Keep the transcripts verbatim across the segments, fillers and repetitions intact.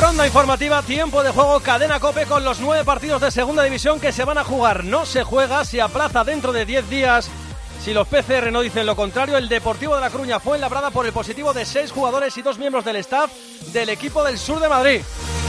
Ronda informativa, tiempo de juego, Cadena COPE con los nueve partidos de segunda división que se van a jugar. No se juega, se aplaza dentro de diez días. Si los P C R no dicen lo contrario, el Deportivo de La Coruña fue enlabrada por el positivo de seis jugadores y dos miembros del staff del equipo del sur de Madrid.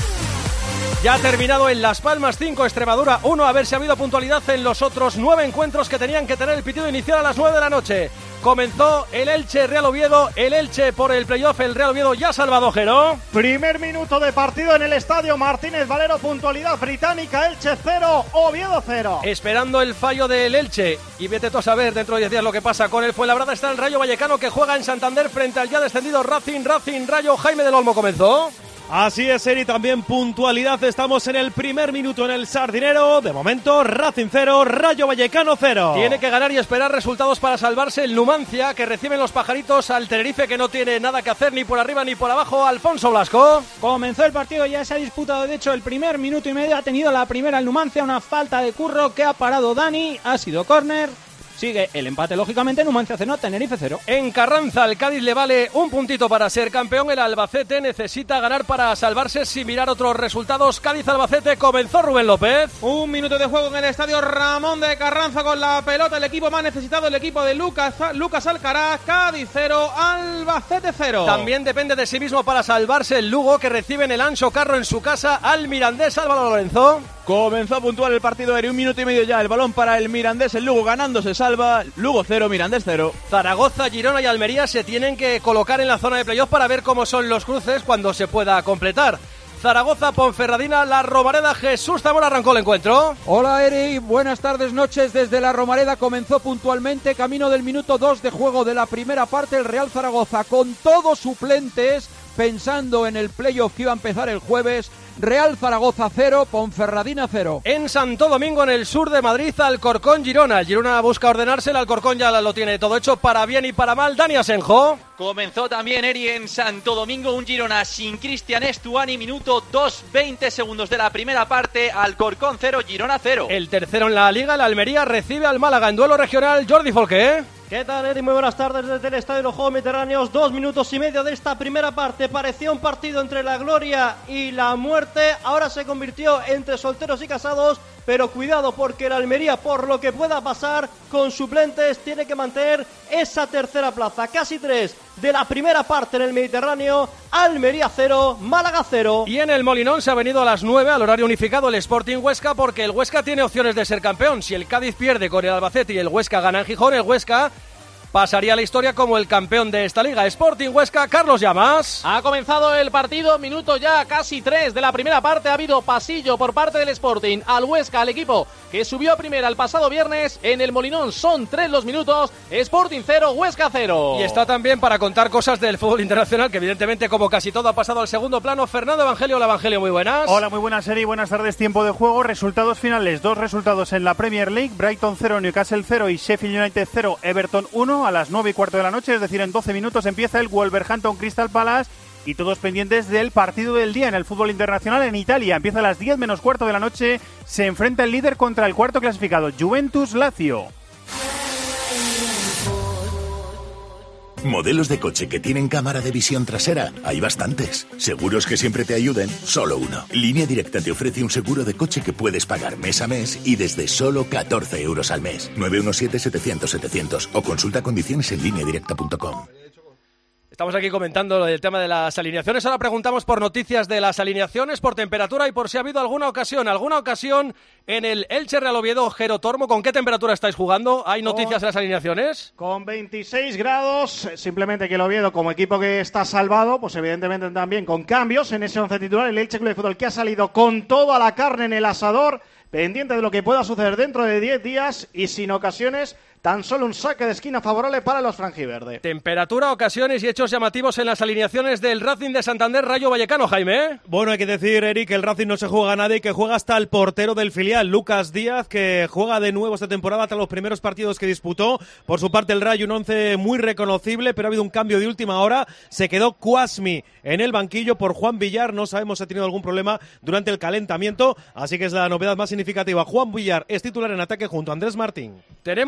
Ya ha terminado en Las Palmas cinco, Extremadura uno, a ver si ha habido puntualidad en los otros nueve encuentros que tenían que tener el pitido inicial a las nueve de la noche. Comenzó el Elche Real Oviedo, el Elche por el playoff, el Real Oviedo ya salvado, Jero. Primer minuto de partido en el estadio Martínez Valero, puntualidad británica, Elche cero, Oviedo cero. Esperando el fallo del Elche, y vete tú a saber dentro de diez días lo que pasa con el Fuenlabrada. Está el Rayo Vallecano que juega en Santander frente al ya descendido Racing, Racing Rayo. Jaime del Olmo comenzó. Así es, Eri, también puntualidad. Estamos en el primer minuto en el Sardinero. De momento, Racing cero, Rayo Vallecano cero. Tiene que ganar y esperar resultados para salvarse el Numancia, que reciben los pajaritos al Tenerife, que no tiene nada que hacer ni por arriba ni por abajo. Alfonso Blasco. Comenzó el partido, ya se ha disputado de hecho el primer minuto y medio. Ha tenido la primera el Numancia, una falta de Curro que ha parado Dani. Ha sido córner. Sigue el empate, lógicamente, Numancia cero, Tenerife cero. En Carranza, al Cádiz le vale un puntito para ser campeón. El Albacete necesita ganar para salvarse sin mirar otros resultados. Cádiz-Albacete, comenzó Rubén López. Un minuto de juego en el estadio Ramón de Carranza con la pelota. El equipo más necesitado, el equipo de Lucas, Lucas Alcaraz. Cádiz cero, Albacete cero. También depende de sí mismo para salvarse el Lugo, que recibe en el Ancho Carro en su casa al Mirandés. Álvaro Lorenzo. Comenzó a puntuar el partido, Eri, un minuto y medio ya. El balón para el Mirandés, el Lugo ganando se salva. Lugo cero, Mirandés cero. Zaragoza, Girona y Almería se tienen que colocar en la zona de playoff para ver cómo son los cruces cuando se pueda completar. Zaragoza, Ponferradina, La Romareda. Jesús Zamora arrancó el encuentro. Hola, Eri, buenas tardes, noches desde La Romareda. Comenzó puntualmente, camino del minuto dos de juego de la primera parte, el Real Zaragoza con todos suplentes, pensando en el playoff que iba a empezar el jueves. Real Zaragoza cero, Ponferradina cero. En Santo Domingo, en el sur de Madrid, Alcorcón, Girona. Girona busca ordenarse, el Alcorcón ya lo tiene todo hecho para bien y para mal. Dani Asenjo. Comenzó también, Eri, en Santo Domingo, un Girona sin Cristian Estuani, minuto dos, veinte segundos de la primera parte. Alcorcón cero, Girona cero. El tercero en la Liga, el Almería recibe al Málaga en duelo regional. Jordi Folqué. ¿Qué tal, Eri? Muy buenas tardes desde el Estadio de los Juegos Mediterráneos. Dos minutos y medio de esta primera parte. Parecía un partido entre la gloria y la muerte. Ahora se convirtió entre solteros y casados. Pero cuidado, porque el Almería, por lo que pueda pasar con suplentes, tiene que mantener esa tercera plaza. Casi tres de la primera parte en el Mediterráneo. Almería cero, Málaga cero. Y en el Molinón se ha venido a las nueve al horario unificado el Sporting Huesca, porque el Huesca tiene opciones de ser campeón. Si el Cádiz pierde con el Albacete y el Huesca gana en Gijón, el Huesca pasaría a la historia como el campeón de esta liga. Sporting Huesca, Carlos Llamas. Ha comenzado el partido, minuto ya casi tres de la primera parte. Ha habido pasillo por parte del Sporting al Huesca, al equipo que subió a primera el pasado viernes en el Molinón. Son tres los minutos, Sporting cero, Huesca cero. Y está también para contar cosas del fútbol internacional, que evidentemente, como casi todo, ha pasado al segundo plano. Fernando Evangelio. Hola, Evangelio, muy buenas. Hola, muy buenas, Eri, buenas tardes. Tiempo de juego, resultados finales, dos resultados en la Premier League: Brighton cero, Newcastle cero y Sheffield United cero, Everton uno. A las nueve y cuarto de la noche, es decir, en doce minutos, empieza el Wolverhampton Crystal Palace. Y todos pendientes del partido del día en el fútbol internacional en Italia. Empieza a las diez menos cuarto de la noche. Se enfrenta el líder contra el cuarto clasificado, Juventus Lazio. Modelos de coche que tienen cámara de visión trasera, hay bastantes. Seguros que siempre te ayuden, solo uno. Línea Directa te ofrece un seguro de coche que puedes pagar mes a mes y desde solo catorce euros al mes. nueve uno siete, setecientos, setecientos o consulta condiciones en línea directa punto com. Estamos aquí comentando el tema de las alineaciones. Ahora preguntamos por noticias de las alineaciones, por temperatura y por si ha habido alguna ocasión, alguna ocasión en el Elche Real Oviedo. Jero Tormo, ¿con qué temperatura estáis jugando? ¿Hay noticias de las alineaciones? Con veintiséis grados, simplemente que el Oviedo, como equipo que está salvado, pues evidentemente también con cambios en ese once titular. El Elche Club de Fútbol que ha salido con toda la carne en el asador, pendiente de lo que pueda suceder dentro de diez días y sin ocasiones. Tan solo un saque de esquina favorable para los franjiverde. Temperatura, ocasiones y hechos llamativos en las alineaciones del Racing de Santander, Rayo Vallecano, Jaime. Bueno, hay que decir, Eric, que el Racing no se juega nada y que juega hasta el portero del filial, Lucas Díaz, que juega de nuevo esta temporada tras los primeros partidos que disputó. Por su parte, el Rayo, un once muy reconocible, pero ha habido un cambio de última hora. Se quedó Cuasmi en el banquillo por Juan Villar. No sabemos si ha tenido algún problema durante el calentamiento, así que es la novedad más significativa. Juan Villar es titular en ataque junto a Andrés Martín. Tenemos gol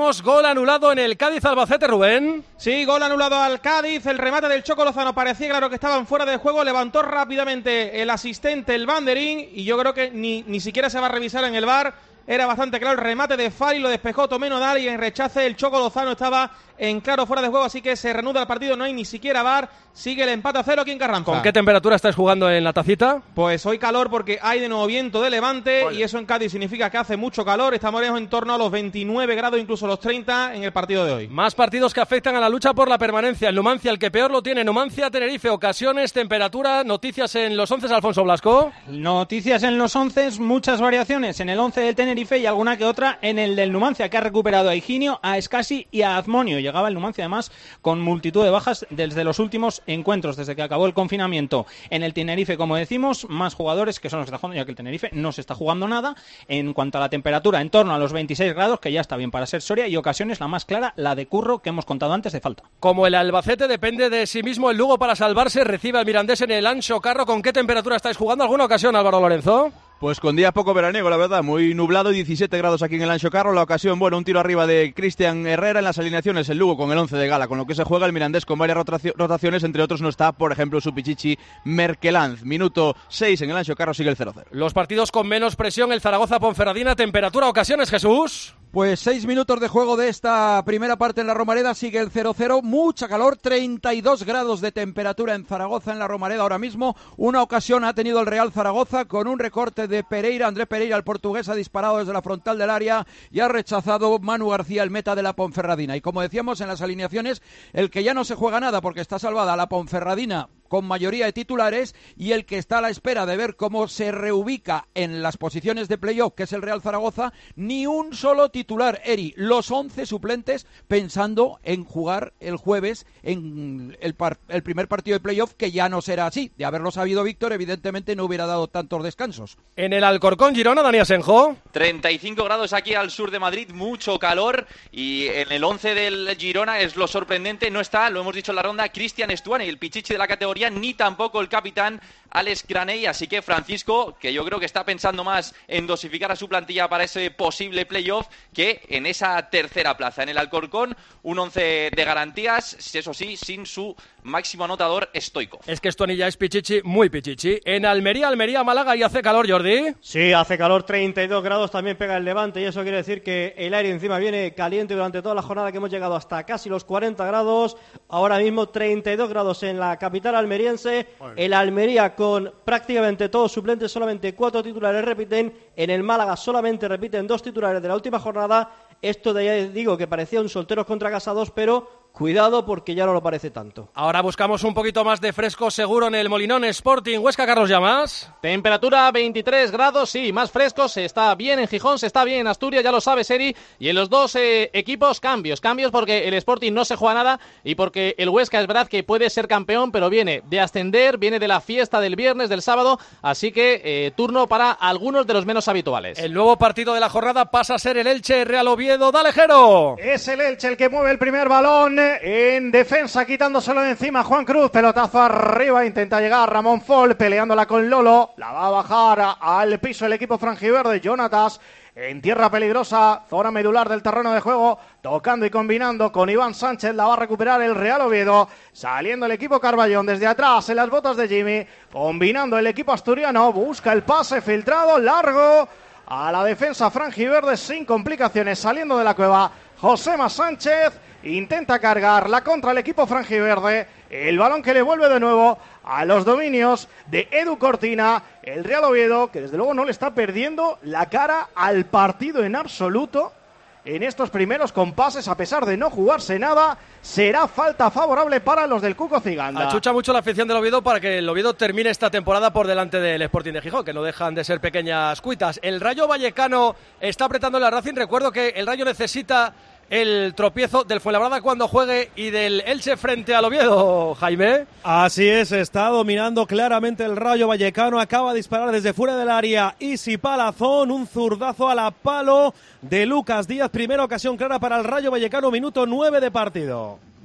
gol anulado en el Cádiz-Albacete, Rubén. Sí, gol anulado al Cádiz, el remate del Choco Lozano parecía claro que estaban fuera de juego, levantó rápidamente el asistente el banderín y yo creo que ni, ni siquiera se va a revisar en el V A R. Era bastante claro el remate de Fari, lo despejó Tomé Nodal y en rechace el Choco Lozano estaba en claro fuera de juego, así que se reanuda el partido, no hay ni siquiera V A R, sigue el empate a cero aquí en Carranza. ¿Con qué temperatura estáis jugando en la tacita? Pues hoy calor porque hay de nuevo viento de levante. Oye. Y eso en Cádiz significa que hace mucho calor, estamos en torno a los veintinueve grados, incluso los treinta en el partido de hoy. Más partidos que afectan a la lucha por la permanencia. El Numancia, el que peor lo tiene, Numancia, Tenerife, ocasiones, temperatura, noticias en los once, Alfonso Blasco. Noticias en los once, muchas variaciones en el once del Tenerife y alguna que otra en el del Numancia, que ha recuperado a Higinio, a Escasi y a Azmonio. Llegaba el Numancia además con multitud de bajas desde los últimos encuentros, desde que acabó el confinamiento. En el Tenerife, como decimos, más jugadores que son los que están jugando, ya que el Tenerife no se está jugando nada. En cuanto a la temperatura, en torno a los veintiséis grados, que ya está bien para ser Soria, y ocasiones, la más clara, la de Curro, que hemos contado antes de falta. Como el Albacete depende de sí mismo, el Lugo para salvarse recibe al Mirandés en el Ancho Carro. ¿Con qué temperatura estáis jugando? ¿Alguna ocasión, Álvaro Lorenzo? Pues con día poco veraniego, la verdad, muy nublado, diecisiete grados aquí en el Ancho Carro. La ocasión, bueno, un tiro arriba de Cristian Herrera. En las alineaciones, el Lugo con el once de gala, con lo que se juega. El Mirandés con varias rotaciones, entre otros no está, por ejemplo, su pichichi Merkelanz. Minuto seis en el Ancho Carro, sigue el cero cero. Los partidos con menos presión, el Zaragoza-Ponferradina, temperatura, ocasiones, Jesús. Pues seis minutos de juego de esta primera parte en la Romareda, sigue el cero cero, mucha calor, treinta y dos grados de temperatura en Zaragoza, en la Romareda ahora mismo. Una ocasión ha tenido el Real Zaragoza con un recorte de Pereira, André Pereira, el portugués, ha disparado desde la frontal del área y ha rechazado Manu García, el meta de la Ponferradina. Y como decíamos en las alineaciones, el que ya no se juega nada porque está salvada la Ponferradina con mayoría de titulares, y el que está a la espera de ver cómo se reubica en las posiciones de playoff, que es el Real Zaragoza, ni un solo titular, Eri, los once suplentes pensando en jugar el jueves en el, par- el primer partido de playoff, que ya no será así. De haberlo sabido Víctor, evidentemente no hubiera dado tantos descansos. En el Alcorcón, Girona, Dani Asenjo. treinta y cinco grados aquí al sur de Madrid, mucho calor, y en el once del Girona es lo sorprendente, no está, lo hemos dicho en la ronda, Cristian Stuani, el pichichi de la categoría, ni tampoco el capitán Alex Graney, así que Francisco, que yo creo que está pensando más en dosificar a su plantilla para ese posible playoff que en esa tercera plaza. En el Alcorcón, un once de garantías, eso sí, sin su máximo anotador Stoico. Es que Stuani ya es pichichi, muy pichichi. En Almería, Almería, Málaga, ¿y hace calor, Jordi? Sí, hace calor, treinta y dos grados, también pega el Levante, y eso quiere decir que el aire encima viene caliente durante toda la jornada, que hemos llegado hasta casi los cuarenta grados. Ahora mismo treinta y dos grados en la capital almeriense. Bueno. El Almería con prácticamente todos suplentes, solamente cuatro titulares repiten. En el Málaga solamente repiten dos titulares de la última jornada. Esto de ya digo que parecía un solteros contra casados, pero cuidado porque ya no lo parece tanto. Ahora buscamos un poquito más de fresco seguro en el Molinón Sporting Huesca. Carlos Llamas. Temperatura veintitrés grados, sí, más fresco, se está bien en Gijón, se está bien en Asturias, ya lo sabes, Eri, y en los dos eh, equipos cambios, cambios porque el Sporting no se juega nada y porque el Huesca es verdad que puede ser campeón, pero viene de ascender, viene de la fiesta del viernes, del sábado, así que eh, turno para algunos de los menos habituales. El nuevo partido de la jornada pasa a ser el Elche Real Oviedo. Dale, Jero. Es el Elche el que mueve el primer balón en defensa, quitándoselo de encima Juan Cruz, pelotazo arriba, intenta llegar Ramón Fol, peleándola con Lolo, la va a bajar al piso el equipo franjiverde. Jonatas en tierra peligrosa, zona medular del terreno de juego, tocando y combinando con Iván Sánchez, la va a recuperar el Real Oviedo, saliendo el equipo Carballón desde atrás en las botas de Jimmy, combinando el equipo asturiano, busca el pase filtrado, largo, a la defensa franjiverde sin complicaciones, saliendo de la cueva Josema Sánchez, intenta cargar la contra el equipo franjiverde, el balón que le vuelve de nuevo a los dominios de Edu Cortina, el Real Oviedo, que desde luego no le está perdiendo la cara al partido en absoluto en estos primeros compases, a pesar de no jugarse nada. Será falta favorable para los del Cuco Ciganda. Achucha mucho la afición del Oviedo para que el Oviedo termine esta temporada por delante del Sporting de Gijón, que no dejan de ser pequeñas cuitas. El Rayo Vallecano está apretando la Racing. Recuerdo que el Rayo necesita el tropiezo del Fuenlabrada cuando juegue y del Elche frente al Oviedo, Jaime. Así es, está dominando claramente el Rayo Vallecano, acaba de disparar desde fuera del área Isi Palazón, un zurdazo a la palo de Lucas Díaz, primera ocasión clara para el Rayo Vallecano, minuto nueve de partido.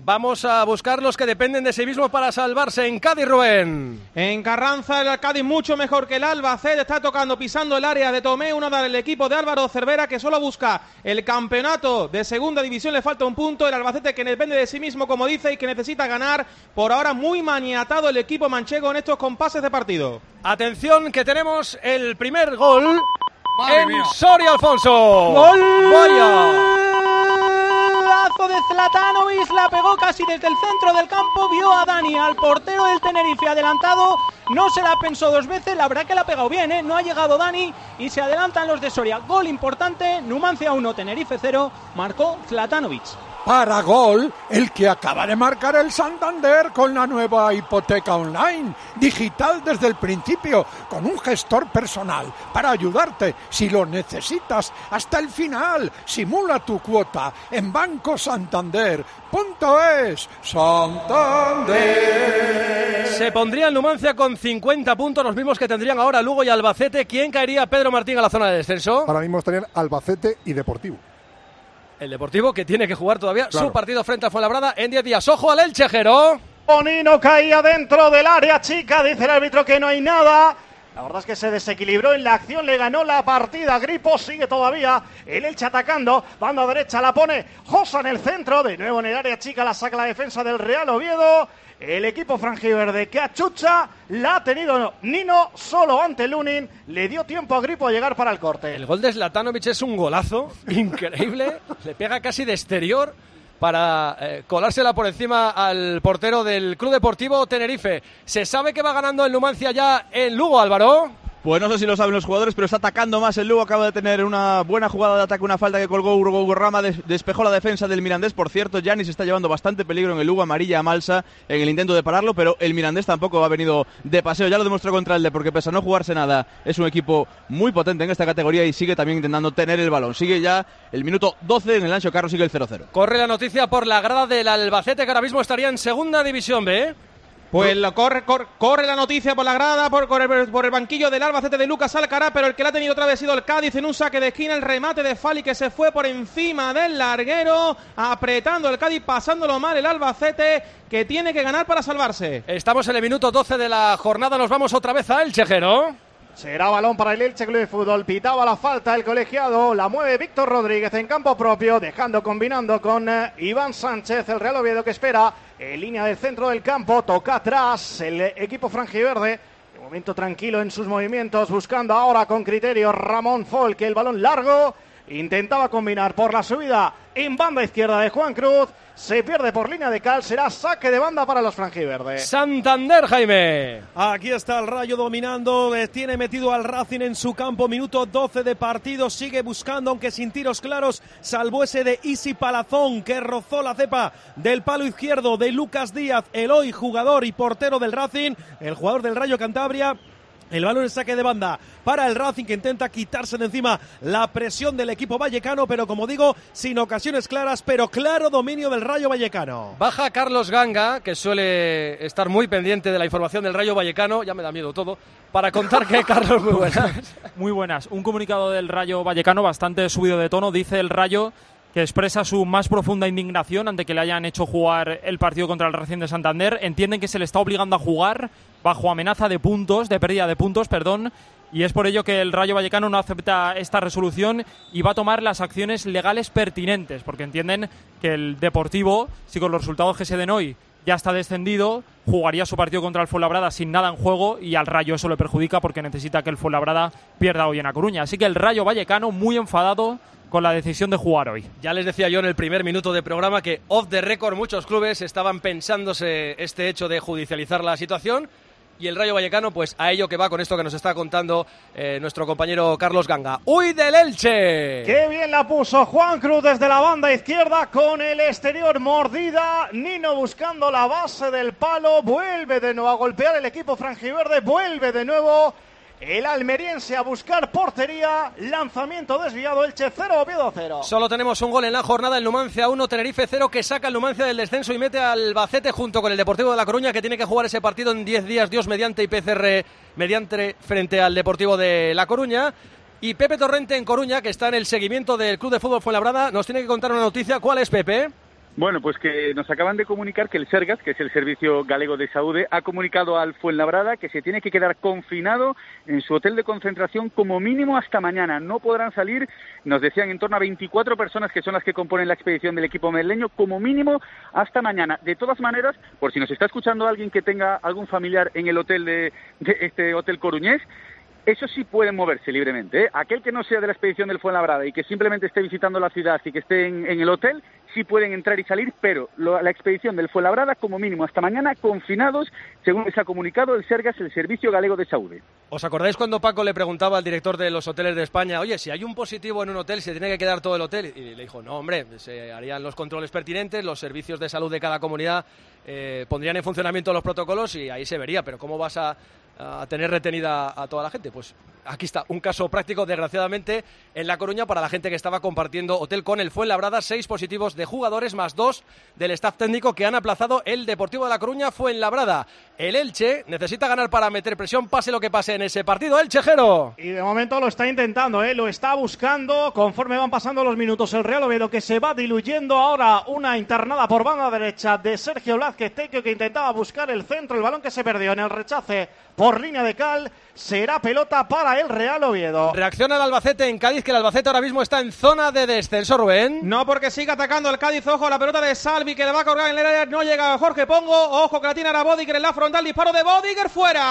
Vamos a buscar los que dependen de sí mismos para salvarse en Cádiz, Rubén. En Carranza el Cádiz mucho mejor que el Albacete, está tocando, pisando el área de Tomé, uno del equipo de Álvaro Cervera que solo busca el campeonato de segunda división, le falta un punto, el Albacete que depende de sí mismo como dice y que necesita ganar, por ahora muy maniatado el equipo manchego en estos compases de partido. Atención que tenemos el primer gol Madre en mía. Soria, Alfonso. ¡Gol! ¡Vaya! De Zlatanovic, la pegó casi desde el centro del campo, vio a Dani, al portero del Tenerife adelantado, no se la pensó dos veces, la verdad que la ha pegado bien, ¿eh? No ha llegado Dani y se adelantan los de Soria. Gol importante, Numancia uno, Tenerife cero, marcó Zlatanovic. Para gol, el que acaba de marcar el Santander con la nueva hipoteca online, digital desde el principio, con un gestor personal para ayudarte si lo necesitas hasta el final. Simula tu cuota en banco santander punto es. Santander. Se pondría el Numancia con cincuenta puntos, los mismos que tendrían ahora Lugo y Albacete. ¿Quién caería, Pedro Martín, a la zona de descenso? Ahora mismo estarían Albacete y Deportivo. El Deportivo que tiene que jugar todavía claro. su partido frente a Fuenlabrada en diez días. ¡Ojo al Elche, Jero! Bonino caía dentro del área chica, dice el árbitro que no hay nada. La verdad es que se desequilibró en la acción, le ganó la partida. Gripo sigue todavía, el Elche atacando, banda derecha la pone Josa en el centro, de nuevo en el área chica la saca la defensa del Real Oviedo. El equipo franjiverde que achucha, la ha tenido Nino solo ante Lunin, le dio tiempo a Gripo a llegar para el corte. El gol de Zlatanovic es un golazo increíble, le pega casi de exterior para eh, colársela por encima al portero del Club Deportivo Tenerife. ¿Se sabe que va ganando el Numancia ya en Lugo, Álvaro? Pues no sé si lo saben los jugadores, pero está atacando más el Lugo. Acaba de tener una buena jugada de ataque, una falta que colgó Hugo Rama, des- despejó la defensa del Mirandés. Por cierto, Giannis está llevando bastante peligro en el Lugo, amarilla a Malsa en el intento de pararlo, pero el Mirandés tampoco ha venido de paseo. Ya lo demostró contra el D, porque pese a no jugarse nada, es un equipo muy potente en esta categoría y sigue también intentando tener el balón. Sigue ya el minuto doce en el Ancho Carro, sigue el cero cero. Corre la noticia por la grada del Albacete, que ahora mismo estaría en Segunda División B. Pues lo corre, corre, corre la noticia por la grada, por, por, el, por el banquillo del Albacete de Lucas Alcaraz, pero el que la ha tenido otra vez ha sido el Cádiz en un saque de esquina, el remate de Fali que se fue por encima del larguero, apretando el Cádiz, pasándolo mal el Albacete, que tiene que ganar para salvarse. Estamos en el minuto doce de la jornada, nos vamos otra vez a Elche, Jero. Será balón para el Elche Club de Fútbol. Pitaba la falta el colegiado. La mueve Víctor Rodríguez en campo propio. Dejando, combinando con eh, Iván Sánchez. El Real Oviedo que espera en línea del centro del campo. Toca atrás el equipo franjiverde. De momento tranquilo en sus movimientos. Buscando ahora con criterio Ramón Folk. El balón largo. Intentaba combinar por la subida en banda izquierda de Juan Cruz. Se pierde por línea de cal. Será saque de banda para los franjiverdes. Santander, Jaime. Aquí está el Rayo dominando. eh, Tiene metido al Racing en su campo. Minuto doce de partido. Sigue buscando, aunque sin tiros claros. Salvó ese de Isi Palazón, que rozó la cepa del palo izquierdo de Lucas Díaz, el hoy jugador y portero del Racing, el jugador del Rayo Cantabria. El balón en saque de banda para el Racing, que intenta quitarse de encima la presión del equipo vallecano, pero como digo, sin ocasiones claras, pero claro dominio del Rayo Vallecano. Baja Carlos Ganga, que suele estar muy pendiente de la información del Rayo Vallecano, ya me da miedo todo, para contar que Carlos, muy buenas. Muy buenas. Un comunicado del Rayo Vallecano bastante subido de tono. Dice el Rayo que expresa su más profunda indignación ante que le hayan hecho jugar el partido contra el Racing de Santander. Entienden que se le está obligando a jugar bajo amenaza de puntos, de pérdida de puntos, perdón, y es por ello que el Rayo Vallecano no acepta esta resolución y va a tomar las acciones legales pertinentes, porque entienden que el Deportivo, si con los resultados que se den hoy ya está descendido, jugaría su partido contra el Fuenlabrada sin nada en juego, y al Rayo eso le perjudica porque necesita que el Fuenlabrada pierda hoy en A Coruña. Así que el Rayo Vallecano muy enfadado con la decisión de jugar hoy. Ya les decía yo en el primer minuto de programa que off the record muchos clubes estaban pensándose este hecho de judicializar la situación, y el Rayo Vallecano pues a ello que va con esto que nos está contando eh, nuestro compañero Carlos Ganga. ¡Uy del Elche! ¡Qué bien la puso Juan Cruz desde la banda izquierda con el exterior mordida! Nino buscando la base del palo, vuelve de nuevo a golpear el equipo franjiverde, vuelve de nuevo el almeriense a buscar portería, lanzamiento desviado, Elche cero, Oviedo cero. Solo tenemos un gol en la jornada, el Numancia uno, Tenerife cero, que saca el Numancia del descenso y mete al Albacete junto con el Deportivo de La Coruña, que tiene que jugar ese partido en diez días, Dios mediante, y P C R mediante, frente al Deportivo de La Coruña. Y Pepe Torrente en Coruña, que está en el seguimiento del Club de Fútbol Fuenlabrada, nos tiene que contar una noticia. ¿Cuál es, Pepe? Bueno, pues que nos acaban de comunicar que el Sergas, que es el Servicio Galego de Saúde, ha comunicado al Fuenlabrada que se tiene que quedar confinado en su hotel de concentración como mínimo hasta mañana. No podrán salir, nos decían, en torno a veinticuatro personas que son las que componen la expedición del equipo madrileño, como mínimo hasta mañana. De todas maneras, por si nos está escuchando alguien que tenga algún familiar en el hotel de, de este hotel coruñés, eso sí pueden moverse libremente, ¿eh? Aquel que no sea de la expedición del Fuenlabrada y que simplemente esté visitando la ciudad y que esté en, en el hotel, sí pueden entrar y salir, pero lo, la expedición del Fuenlabrada, como mínimo hasta mañana, confinados, según les ha comunicado el Sergas, el Servicio Galego de Saúde. ¿Os acordáis cuando Paco le preguntaba al director de los hoteles de España, oye, si hay un positivo en un hotel, ¿se tiene que quedar todo el hotel? Y le dijo, no, hombre, se harían los controles pertinentes, los servicios de salud de cada comunidad eh, pondrían en funcionamiento los protocolos y ahí se vería, pero ¿cómo vas a... a tener retenida a toda la gente? Pues aquí está, un caso práctico, desgraciadamente, en La Coruña para la gente que estaba compartiendo hotel con el Fuenlabrada. Seis positivos de jugadores más dos del staff técnico que han aplazado el Deportivo de La Coruña Fuenlabrada. El Elche necesita ganar para meter presión, pase lo que pase en ese partido. Elche, Jero. Y de momento lo está intentando, ¿eh? Lo está buscando conforme van pasando los minutos. El Real Oviedo, que se va diluyendo ahora, una internada por banda derecha de Sergio Blázquez Tequio, que intentaba buscar el centro, el balón que se perdió en el rechace por línea de cal. Será pelota para el Real Oviedo. Reacciona el Albacete en Cádiz, que el Albacete ahora mismo está en zona de descenso, Rubén. No, porque sigue atacando el Cádiz. Ojo, la pelota de Salvi, que le va a colgar en el área. No llega Jorge Pongo. Ojo, que la tiene ahora Bodiger en la frontal. Disparo de Bodiger,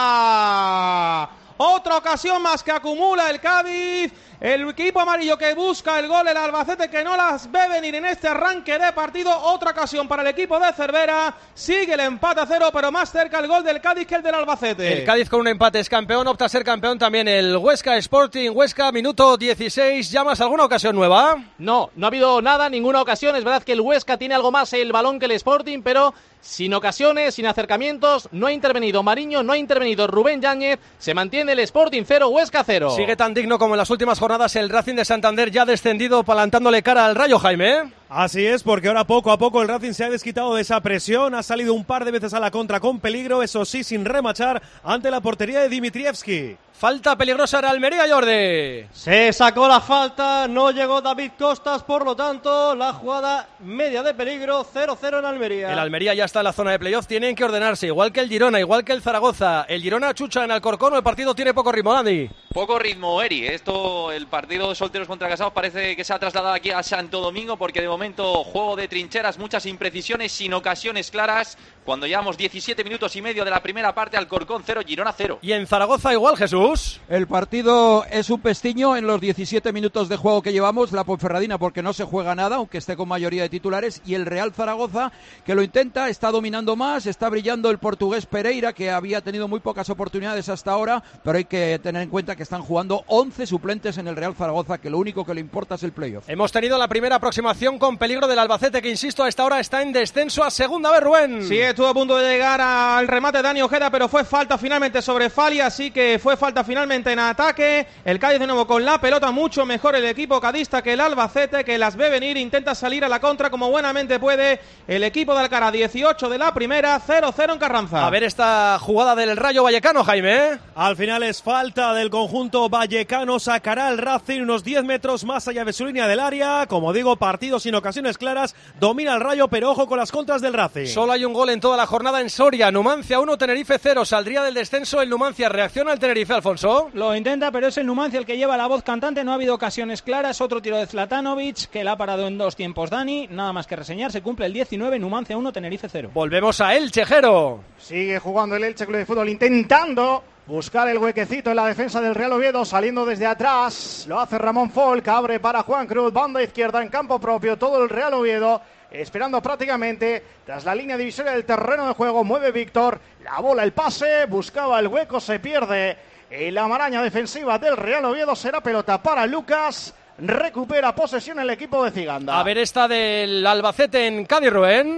fuera. Otra ocasión más que acumula el Cádiz. El equipo amarillo que busca el gol, el Albacete que no las ve venir en este arranque de partido. Otra ocasión para el equipo de Cervera. Sigue el empate a cero, pero más cerca el gol del Cádiz que el del Albacete. El Cádiz con un empate es campeón, opta a ser campeón también el Huesca Sporting. Huesca, minuto dieciséis. ¿Llamas alguna ocasión nueva? No, no ha habido nada, ninguna ocasión. Es verdad que el Huesca tiene algo más el balón que el Sporting, pero sin ocasiones, sin acercamientos. No ha intervenido Mariño, no ha intervenido Rubén Yáñez. Se mantiene el Sporting cero, Huesca cero. Sigue tan digno como en las últimas jornadas el Racing de Santander, ya descendido, plantándole cara al Rayo, Jaime. Así es, porque ahora poco a poco el Racing se ha desquitado de esa presión, ha salido un par de veces a la contra con peligro, eso sí, sin remachar ante la portería de Dimitrievski. Falta peligrosa en Almería, Jordi. Se sacó la falta, no llegó David Costas, por lo tanto, la jugada media de peligro, cero cero en Almería. El Almería ya está en la zona de playoff, tienen que ordenarse, igual que el Girona, igual que el Zaragoza. El Girona chucha en Alcorcón, el partido tiene poco ritmo, Dani. Poco ritmo, Eri. Esto, el partido de solteros contra casados, parece que se ha trasladado aquí a Santo Domingo, porque de momento juego de trincheras, muchas imprecisiones, sin ocasiones claras. Cuando llevamos diecisiete minutos y medio de la primera parte, Alcorcón cero, Girona cero. Y en Zaragoza igual, Jesús. El partido es un pestiño en los diecisiete minutos de juego que llevamos. La Ponferradina, porque no se juega nada, aunque esté con mayoría de titulares. Y el Real Zaragoza, que lo intenta, está dominando más, está brillando el portugués Pereira, que había tenido muy pocas oportunidades hasta ahora, pero hay que tener en cuenta que están jugando once suplentes en el Real Zaragoza, que lo único que le importa es el playoff. Hemos tenido la primera aproximación con peligro del Albacete, que insisto, a esta hora está en descenso a segunda vez, Rubén. Sí, estuvo a punto de llegar al remate de Dani Ojeda, pero fue falta finalmente sobre Fali, así que fue falta finalmente en ataque. El Cádiz de nuevo con la pelota, mucho mejor el equipo cadista que el Albacete, que las ve venir, intenta salir a la contra como buenamente puede el equipo de Alcara. Dieciocho de la primera, cero cero en Carranza. A ver esta jugada del Rayo Vallecano, Jaime. Al final es falta del conjunto vallecano, sacará el Racing unos diez metros más allá de su línea del área. Como digo, partido sin ocasiones claras, domina el Rayo, pero ojo con las contras del Racing. Solo hay un gol en toda la jornada en Soria. Numancia uno, Tenerife cero. Saldría del descenso el Numancia. ¿Reacciona el Tenerife, Alfonso? Lo intenta, pero es el Numancia el que lleva la voz cantante. No ha habido ocasiones claras. Otro tiro de Zlatanovic, que la ha parado en dos tiempos Dani. Nada más que reseñar. Se cumple el diecinueve, Numancia uno, Tenerife cero. Volvemos a Elche, Jero. Sigue jugando el Elche Club de Fútbol, intentando buscar el huequecito en la defensa del Real Oviedo, saliendo desde atrás. Lo hace Ramón Folk, abre para Juan Cruz, banda izquierda en campo propio. Todo el Real Oviedo esperando prácticamente tras la línea divisoria del terreno de juego. Mueve Víctor, la bola, el pase, buscaba el hueco, se pierde en la maraña defensiva del Real Oviedo. Será pelota para Lucas. Recupera posesión el equipo de Ciganda. A ver esta del Albacete en Cádiz, Rubén.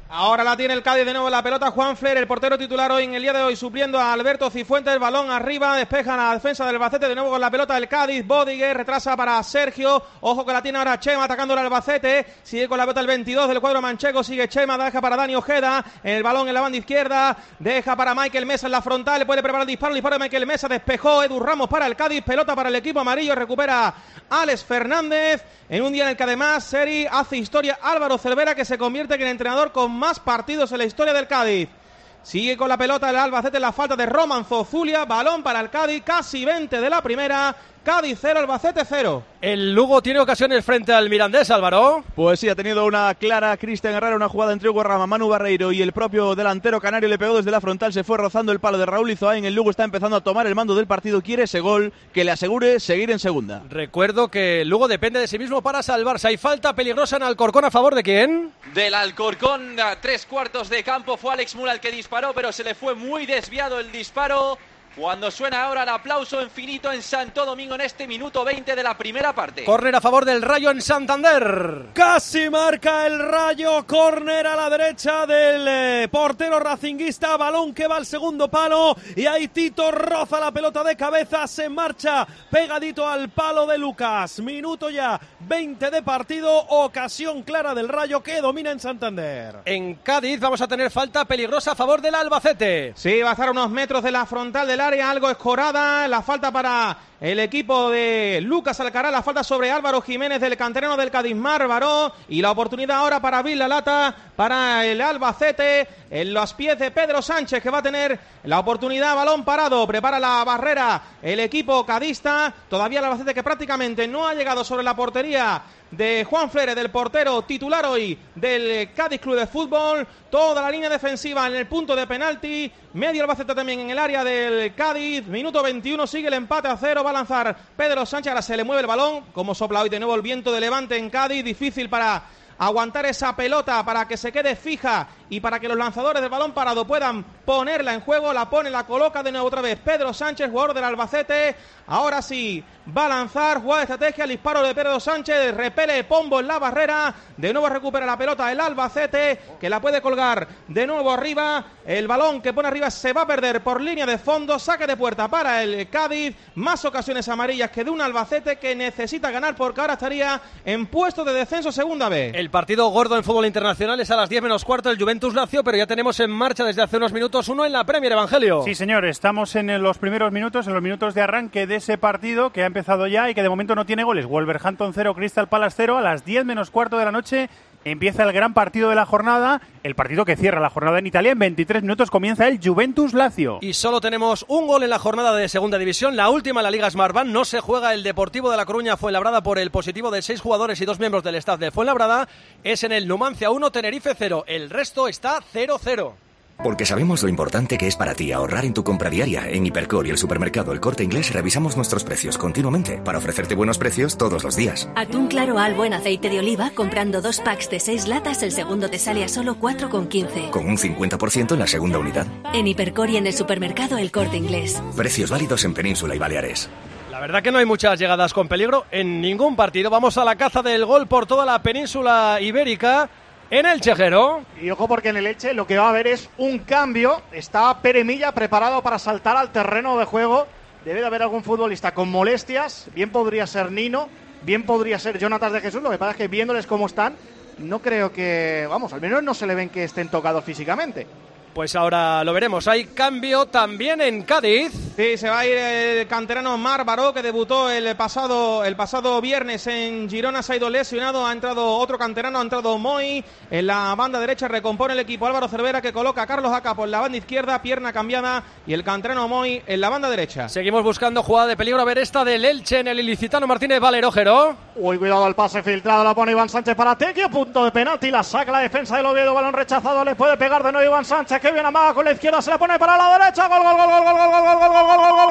Ahora la tiene el Cádiz de nuevo la pelota. Juanfler, el portero titular hoy en el día de hoy, supliendo a Alberto Cifuentes. Balón arriba, despeja la defensa del Albacete. De nuevo con la pelota del Cádiz. Bodiger retrasa para Sergio. Ojo que la tiene ahora Chema atacando al Albacete. Sigue con la pelota el veintidós del cuadro manchego. Sigue Chema, deja para Dani Ojeda. El balón en la banda izquierda. Deja para Michael Mesa en la frontal. Le puede preparar el disparo. El disparo de Michael Mesa. Despejó Edu Ramos para el Cádiz. Pelota para el equipo amarillo. Recupera Alex Fernández. En un día en el que además Seri hace historia Álvaro Cervera, que se convierte en el entrenador con más partidos en la historia del Cádiz. Sigue con la pelota el Albacete en la falta de Roman Zozulia. Balón para el Cádiz, casi veinte de la primera. Cádiz cero, Albacete cero. El Lugo tiene ocasiones frente al Mirandés, Álvaro. Pues sí, ha tenido una clara Cristian Herrera, una jugada entre Hugo Rama, Manu Barreiro y el propio delantero canario le pegó desde la frontal, se fue rozando el palo de Raúl Izoain. El Lugo está empezando a tomar el mando del partido, quiere ese gol que le asegure seguir en segunda. Recuerdo que el Lugo depende de sí mismo para salvarse. Hay falta peligrosa en Alcorcón, ¿a favor de quién? Del Alcorcón, a tres cuartos de campo, fue Alex Mura el que disparó, pero se le fue muy desviado el disparo. Cuando suena ahora el aplauso infinito en Santo Domingo en este minuto veinte de la primera parte. Córner a favor del Rayo en Santander. Casi marca el Rayo, córner a la derecha del eh, portero racinguista, balón que va al segundo palo y ahí Tito roza la pelota de cabeza, se marcha pegadito al palo de Lucas. Minuto ya veinte de partido, ocasión clara del Rayo que domina en Santander. En Cádiz vamos a tener falta peligrosa a favor del Albacete. Sí, va a estar a unos metros de la frontal del área, algo escorada, la falta para el equipo de Lucas Alcaraz, la falta sobre Álvaro Jiménez del canterano del Cádiz Marbaró, y la oportunidad ahora para abrir la lata para el Albacete en los pies de Pedro Sánchez, que va a tener la oportunidad. Balón parado, prepara la barrera el equipo cadista, todavía el Albacete que prácticamente no ha llegado sobre la portería de Juan Flere, del portero titular hoy del Cádiz Club de Fútbol. Toda la línea defensiva en el punto de penalti, medio Albacete también en el área del Cádiz. Minuto veintiuno, sigue el empate a cero, va a lanzar Pedro Sánchez, ahora se le mueve el balón, como sopla hoy de nuevo el viento de levante en Cádiz, difícil para aguantar esa pelota, para que se quede fija y para que los lanzadores del balón parado puedan ponerla en juego. La pone, la coloca de nuevo otra vez Pedro Sánchez, jugador del Albacete. Ahora sí, va a lanzar, jugada de estrategia, el disparo de Pedro Sánchez, repele Pombo en la barrera, de nuevo recupera la pelota el Albacete, que la puede colgar de nuevo arriba. El balón que pone arriba se va a perder por línea de fondo, saque de puerta para el Cádiz. Más ocasiones amarillas que de un Albacete que necesita ganar, porque ahora estaría en puesto de descenso segunda B. El partido gordo en fútbol internacional es a las diez menos cuarto, el Juventus Lazio, pero ya tenemos en marcha desde hace unos minutos uno en la Premier, Evangelio. Sí, señor, estamos en los primeros minutos, en los minutos de arranque de ese partido que ha empezado ya y que de momento no tiene goles. Wolverhampton cero, Crystal Palace cero. A las diez menos cuarto de la noche empieza el gran partido de la jornada, el partido que cierra la jornada en Italia. En veintitrés minutos comienza el Juventus Lazio. Y solo tenemos un gol en la jornada de segunda división, la última en la Liga Smartbank. No se juega el Deportivo de La Coruña Fuenlabrada por el positivo de seis jugadores y dos miembros del staff de Fuenlabrada. Es en el Numancia uno, Tenerife cero. El resto está cero cero. Porque sabemos lo importante que es para ti ahorrar en tu compra diaria. En Hipercor y el supermercado El Corte Inglés revisamos nuestros precios continuamente para ofrecerte buenos precios todos los días. Atún Claro Albo en aceite de oliva, comprando dos packs de seis latas, el segundo te sale a solo cuatro con quince. Con un cincuenta por ciento en la segunda unidad. En Hipercor y en el supermercado El Corte Inglés. Precios válidos en Península y Baleares. La verdad que no hay muchas llegadas con peligro en ningún partido. Vamos a la caza del gol por toda la península ibérica. En el Chejero. Y ojo, porque en el Elche lo que va a haber es un cambio. Está Pere Milla preparado para saltar al terreno de juego. Debe de haber algún futbolista con molestias. Bien podría ser Nino, bien podría ser Jonatas de Jesús. Lo que pasa es que viéndoles cómo están, no creo que, vamos, al menos no se le ven que estén tocados físicamente. Pues ahora lo veremos. Hay cambio también en Cádiz. Sí, se va a ir el canterano Marbaró, que debutó el pasado el pasado viernes en Girona. Se ha ido lesionado, ha entrado otro canterano, ha entrado Moy. En la banda derecha recompone el equipo Álvaro Cervera, que coloca a Carlos Acapo en la banda izquierda, pierna cambiada, y el canterano Moy en la banda derecha. Seguimos buscando jugada de peligro. A ver esta del Elche en el ilicitano Martínez Valerojero. Uy, cuidado al pase filtrado, la pone Iván Sánchez para Tequio, punto de penalti, la saca la defensa del Oviedo, balón rechazado, le puede pegar de nuevo Iván Sánchez, que bien amaga con la izquierda, se la pone para la derecha, gol, gol, gol, gol, gol, gol, gol, gol, gol, gol, gol, gol,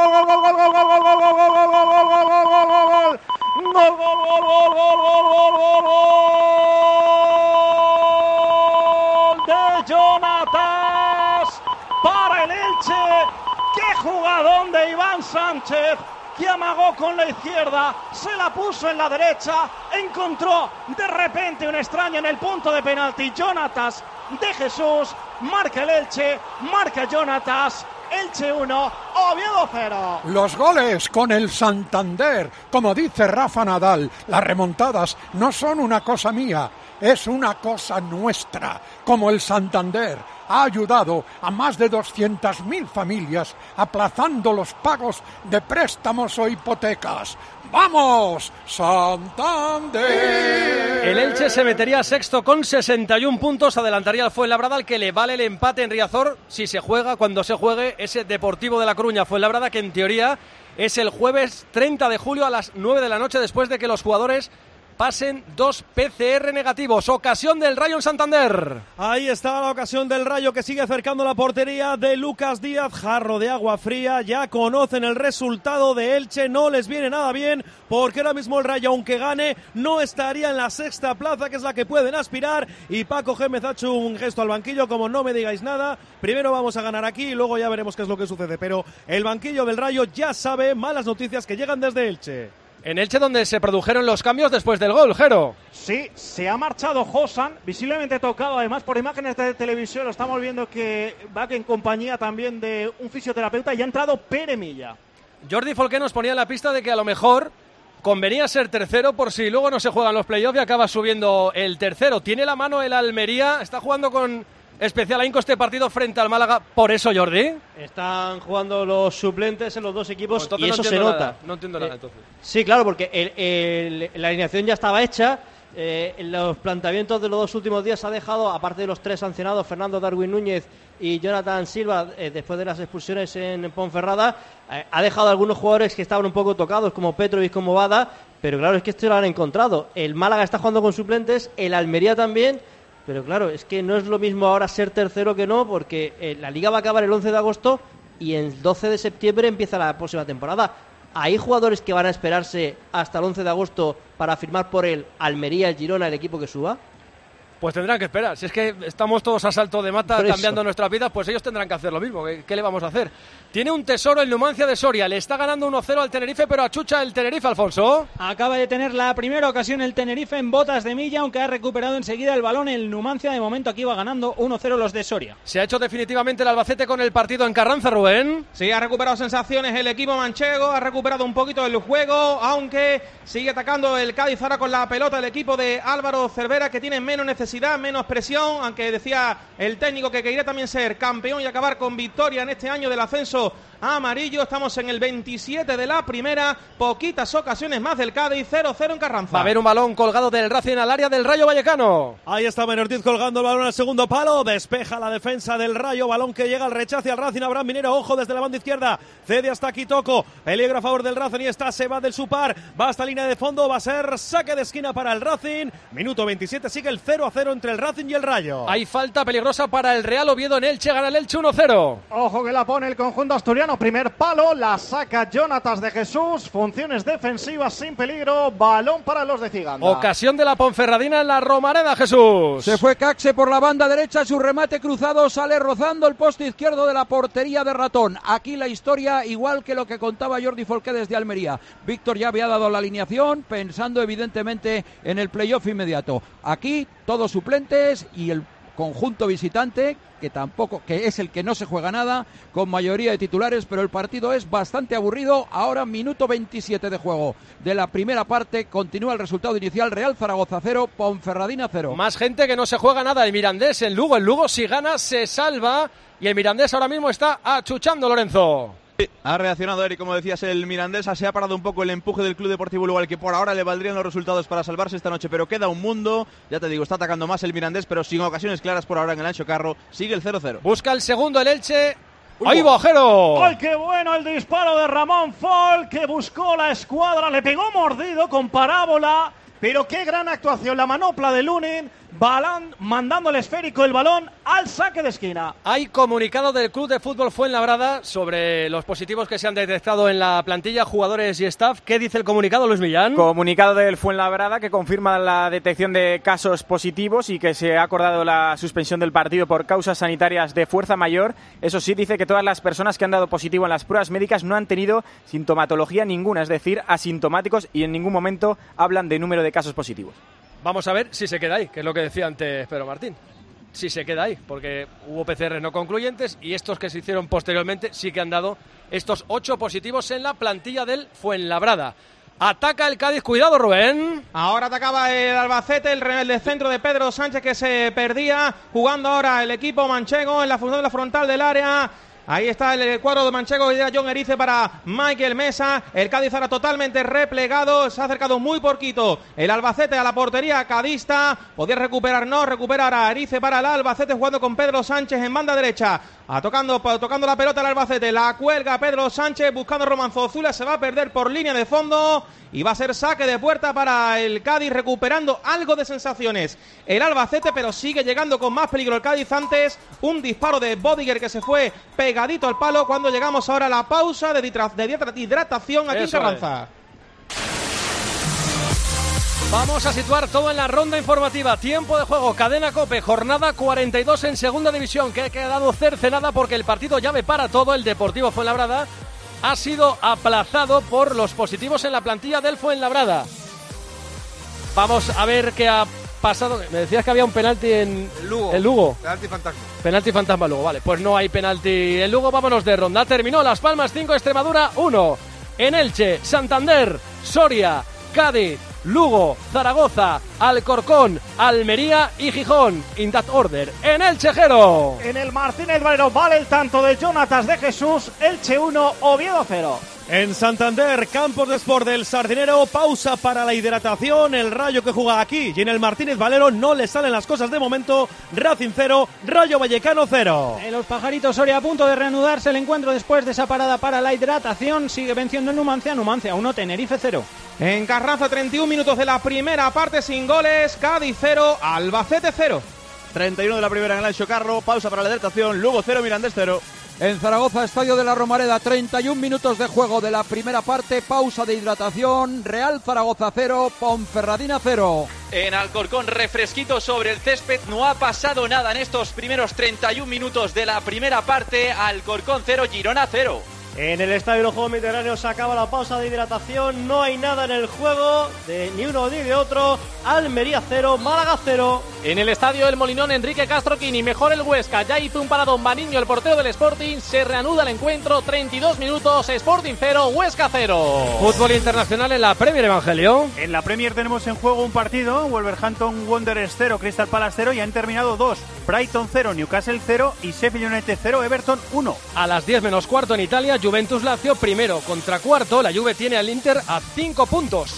de Jonatas para el Elche. ¡Qué jugadón de Iván Sánchez! Que amagó con la izquierda, se la puso en la derecha, encontró de repente un extraño en el punto de penalti. Jonatas de Jesús. Marca el Elche, marca Jonatas. Elche uno, Oviedo cero. Los goles con el Santander, como dice Rafa Nadal, las remontadas no son una cosa mía, es una cosa nuestra, como el Santander ha ayudado a más de doscientas mil familias aplazando los pagos de préstamos o hipotecas. ¡Vamos, Santander! El Elche se metería sexto con sesenta y un puntos, adelantaría al Fuenlabrada, al que le vale el empate en Riazor si se juega, cuando se juegue ese Deportivo de La Coruña Fuenlabrada, que en teoría es el jueves treinta de julio a las nueve de la noche, después de que los jugadores pasen dos P C R negativos. Ocasión del Rayo en Santander. Ahí está la ocasión del Rayo, que sigue acercando la portería de Lucas Díaz. Jarro de agua fría. Ya conocen el resultado de Elche. No les viene nada bien, porque ahora mismo el Rayo, aunque gane, no estaría en la sexta plaza, que es la que pueden aspirar. Y Paco Gémez ha hecho un gesto al banquillo, como no me digáis nada. Primero vamos a ganar aquí y luego ya veremos qué es lo que sucede. Pero el banquillo del Rayo ya sabe malas noticias que llegan desde Elche. En Elche, donde se produjeron los cambios después del gol, Jero. Sí, se ha marchado Josan, visiblemente tocado, además por imágenes de televisión lo estamos viendo que va en compañía también de un fisioterapeuta, y ha entrado Pere Milla. Jordi Folqué nos ponía en la pista de que a lo mejor convenía ser tercero por si luego no se juegan los playoffs y acaba subiendo el tercero. Tiene la mano el Almería, está jugando con especial ahínco este partido frente al Málaga. Por eso, Jordi. Están jugando los suplentes en los dos equipos pues y eso no se nota. Nada. No entiendo nada, entonces. Eh, sí, claro, porque el, el, la alineación ya estaba hecha. Eh, en los planteamientos de los dos últimos días ha dejado, aparte de los tres sancionados, Fernando Darwin Núñez y Jonathan Silva, eh, después de las expulsiones en Ponferrada, eh, ha dejado a algunos jugadores que estaban un poco tocados, como Petrovic, como Bada, pero claro, es que esto lo han encontrado. El Málaga está jugando con suplentes, el Almería también. Pero claro, es que no es lo mismo ahora ser tercero que no, porque eh, la Liga va a acabar el once de agosto y el doce de septiembre empieza la próxima temporada. ¿Hay jugadores que van a esperarse hasta el once de agosto para firmar por el Almería, el Girona, el equipo que suba? Pues tendrán que esperar. Si es que estamos todos a salto de mata cambiando nuestras vidas, pues ellos tendrán que hacer lo mismo. ¿Qué, qué le vamos a hacer? Tiene un tesoro el Numancia de Soria. Le está ganando uno cero al Tenerife, pero achucha el Tenerife, Alfonso. Acaba de tener la primera ocasión el Tenerife en botas de milla, aunque ha recuperado enseguida el balón el Numancia. De momento aquí va ganando uno cero los de Soria. Se ha hecho definitivamente el Albacete con el partido en Carranza, Rubén. Sí, ha recuperado sensaciones el equipo manchego, ha recuperado un poquito el juego, aunque sigue atacando el Cádiz ahora con la pelota el equipo de Álvaro Cervera, que tiene menos necesidad, menos presión, aunque decía el técnico que quería también ser campeón y acabar con victoria en este año del ascenso amarillo. Estamos en el veintisiete de la primera, poquitas ocasiones más del Cádiz, cero cero en Carranza. Va a haber un balón colgado del Racing al área del Rayo Vallecano. Ahí está Menortiz colgando el balón al segundo palo, despeja la defensa del Rayo, balón que llega al rechace al Racing. Abraham Minero, ojo desde la banda izquierda, cede hasta Kitoko, peligro a favor del Racing y está, se va del Supar, va hasta línea de fondo, va a ser saque de esquina para el Racing. Minuto veintisiete, sigue el cero a cero entre el Racing y el Rayo. Hay falta peligrosa para el Real Oviedo en Elche, gana el Elche uno cero. Ojo que la pone el conjunto asturiano, primer palo, la saca Jonatas de Jesús, funciones defensivas sin peligro, balón para los de Ciganda. Ocasión de la Ponferradina en la Romareda, Jesús. Se fue Caxe por la banda derecha, su remate cruzado sale rozando el poste izquierdo de la portería de Ratón. Aquí la historia igual que lo que contaba Jordi Folqué desde Almería. Víctor ya había dado la alineación, pensando evidentemente en el playoff inmediato. Aquí todos suplentes y el conjunto visitante, que tampoco, que es el que no se juega nada, con mayoría de titulares, pero el partido es bastante aburrido. Ahora minuto veintisiete de juego de la primera parte, continúa el resultado inicial, Real Zaragoza cero, Ponferradina cero. Más gente que no se juega nada, el Mirandés en Lugo, el Lugo si gana se salva, y el Mirandés ahora mismo está achuchando, Lorenzo. Ha reaccionado Eric, como decías, el Mirandés, se ha parado un poco el empuje del Club Deportivo Lugo, al que por ahora le valdrían los resultados para salvarse esta noche, pero queda un mundo, ya te digo, está atacando más el Mirandés, pero sin ocasiones claras por ahora en el Ancho Carro, sigue el cero cero. Busca el segundo el Elche. ¡Ahí va, Jero! ¡Ay, qué bueno el disparo de Ramón Fol, que buscó la escuadra, le pegó mordido con parábola, pero qué gran actuación, la manopla de Lunin, balón, mandando el esférico, el balón al saque de esquina. Hay comunicado del Club de Fútbol Fuenlabrada sobre los positivos que se han detectado en la plantilla, jugadores y staff. ¿Qué dice el comunicado, Luis Millán? Comunicado del Fuenlabrada que confirma la detección de casos positivos y que se ha acordado la suspensión del partido por causas sanitarias de fuerza mayor. Eso sí, dice que todas las personas que han dado positivo en las pruebas médicas no han tenido sintomatología ninguna, es decir, asintomáticos, y en ningún momento hablan de número de casos positivos. Vamos a ver si se queda ahí, que es lo que decía antes Pedro Martín. si se queda ahí, porque hubo P C R no concluyentes y estos que se hicieron posteriormente sí que han dado estos ocho positivos en la plantilla del Fuenlabrada. Ataca el Cádiz, cuidado Rubén. Ahora atacaba el Albacete, el, el de centro de Pedro Sánchez que se perdía, jugando ahora el equipo manchego en la función de la frontal del área. Ahí está el cuadro de manchego, ya John Erice para Michael Mesa. El Cádiz ahora totalmente replegado, se ha acercado muy poquito el Albacete a la portería cadista. Podía recuperar, no, recupera ahora Erice para el Albacete jugando con Pedro Sánchez en banda derecha. A tocando, tocando la pelota el Albacete, la cuelga Pedro Sánchez buscando Romanzozula, se va a perder por línea de fondo y va a ser saque de puerta para el Cádiz, recuperando algo de sensaciones el Albacete, pero sigue llegando con más peligro el Cádiz. Antes un disparo de Bodiger que se fue pegadito al palo cuando llegamos ahora a la pausa de, de hidratación aquí Eso en Carranza. Es. Vamos a situar todo en la ronda informativa. Tiempo de juego, Cadena COPE, jornada cuarenta y dos en segunda división, que ha quedado cercenada porque el partido llave para todo, el Deportivo Fuenlabrada, ha sido aplazado por los positivos en la plantilla del Fuenlabrada. Vamos a ver qué ha pasado. Me decías que había un penalti en Lugo. ¿En Lugo? Penalti fantasma. Penalti fantasma Lugo, vale. Pues no hay penalti en Lugo, vámonos de ronda. Terminó Las Palmas cinco, Extremadura uno. En Elche, Santander, Soria, Cádiz, Lugo, Zaragoza, Alcorcón, Almería y Gijón. In that order. En el Chejero. En el Martínez Valero vale el tanto de Jonatas de Jesús. Elche uno, Oviedo cero. En Santander, Campos de Sport del Sardinero, pausa para la hidratación, el Rayo que juega aquí y en el Martínez Valero no le salen las cosas de momento. Racing cero, Rayo Vallecano cero. En los Pajaritos Soria a punto de reanudarse el encuentro después de esa parada para la hidratación, sigue venciendo el Numancia, Numancia uno, Tenerife cero. En Carranza, treinta y un minutos de la primera parte sin goles, Cádiz cero, Albacete cero. treinta y uno de la primera en el Ancho Carro, pausa para la hidratación, Lugo cero, Mirandés cero. En Zaragoza, Estadio de la Romareda, treinta y un minutos de juego de la primera parte, pausa de hidratación, Real Zaragoza cero, Ponferradina cero. En Alcorcón, refresquito sobre el césped, no ha pasado nada en estos primeros treinta y un minutos de la primera parte, Alcorcón cero, Girona cero. En el Estadio de los Juegos Mediterráneos se acaba la pausa de hidratación, no hay nada en el juego, de ni uno ni de otro. Almería cero, Málaga cero. En el Estadio del Molinón, Enrique Castro Quini, mejor el Huesca, ya hizo un paradón Baniño, el portero del Sporting, se reanuda el encuentro, treinta y dos minutos, Sporting cero, Huesca cero. Fútbol internacional en la Premier, Evangelio. En la Premier tenemos en juego un partido, Wolverhampton Wanderers cero, Crystal Palace cero, y han terminado dos, Brighton cero, Newcastle cero y Sheffield United cero, Everton uno. A las diez menos cuarto en Italia, Juventus Lazio primero contra cuarto, la Juve tiene al Inter a cinco puntos.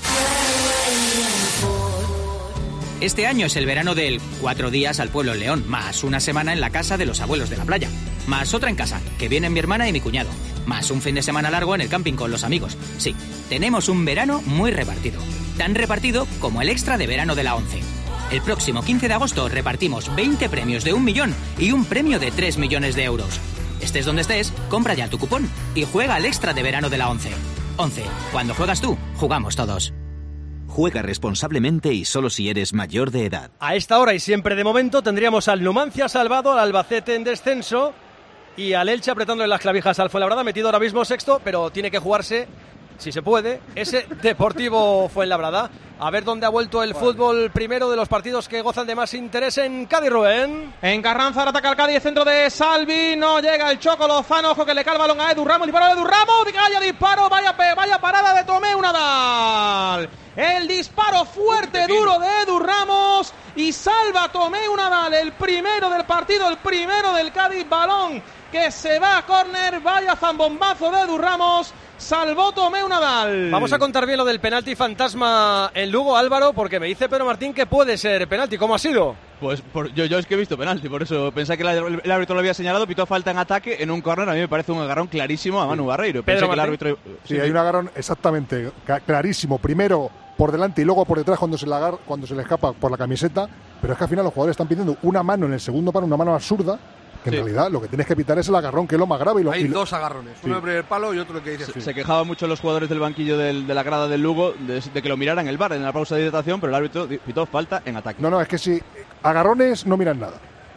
Este año es el verano del cuatro días al pueblo en León, más una semana en la casa de los abuelos de la playa, más otra en casa, que vienen mi hermana y mi cuñado, más un fin de semana largo en el camping con los amigos. Sí, tenemos un verano muy repartido, tan repartido como el extra de verano de la ONCE. El próximo quince de agosto repartimos veinte premios de un millón y un premio de tres millones de euros. Estés donde estés, compra ya tu cupón y juega al extra de verano de la ONCE. ONCE, cuando juegas tú, jugamos todos. Juega responsablemente y solo si eres mayor de edad. A esta hora y siempre de momento tendríamos al Numancia salvado, al Albacete en descenso y al Elche apretándole las clavijas al Fuenlabrada, metido ahora mismo sexto, pero tiene que jugarse, si se puede, ese Deportivo Fuenlabrada. A ver dónde ha vuelto el fútbol primero de los partidos que gozan de más interés en Cádiz, Rubén. En Carranza ahora ataca el Cádiz, centro de Salvi, no llega el Choco Lozano, ojo que le cae el balón a Edu Ramos, disparo de Edu Ramos, vaya disparo, vaya, vaya parada de Tomeu Nadal. El disparo fuerte, duro de Edu Ramos y salva Tomeu Nadal, el primero del partido, el primero del Cádiz, balón que se va a córner, vaya zambombazo de Edu Ramos. Salvó Tomeu Nadal. Vamos a contar bien lo del penalti fantasma en Lugo, Álvaro, porque me dice Pedro Martín que puede ser penalti. ¿Cómo ha sido? Pues por, yo, yo es que he visto penalti, por eso pensé que el, el árbitro lo había señalado, pitó falta en ataque en un córner. A mí me parece un agarrón clarísimo a Manu Barreiro. Pensé que el árbitro... Sí, sí, hay un agarrón exactamente clarísimo. Primero por delante y luego por detrás cuando se le agar, cuando se le escapa por la camiseta. Pero es que al final los jugadores están pidiendo una mano en el segundo palo, una mano absurda. Que en sí. realidad lo que tienes que pitar es el agarrón, que es lo más grave. Y lo, Hay y lo... dos agarrones, sí. uno en el primer palo y otro el que dice. Se, se quejaban mucho los jugadores del banquillo del, de la grada del Lugo de, de que lo miraran el V A R en la pausa de hidratación, pero el árbitro pitó falta en ataque. No, no, es que si agarrones no miran nada.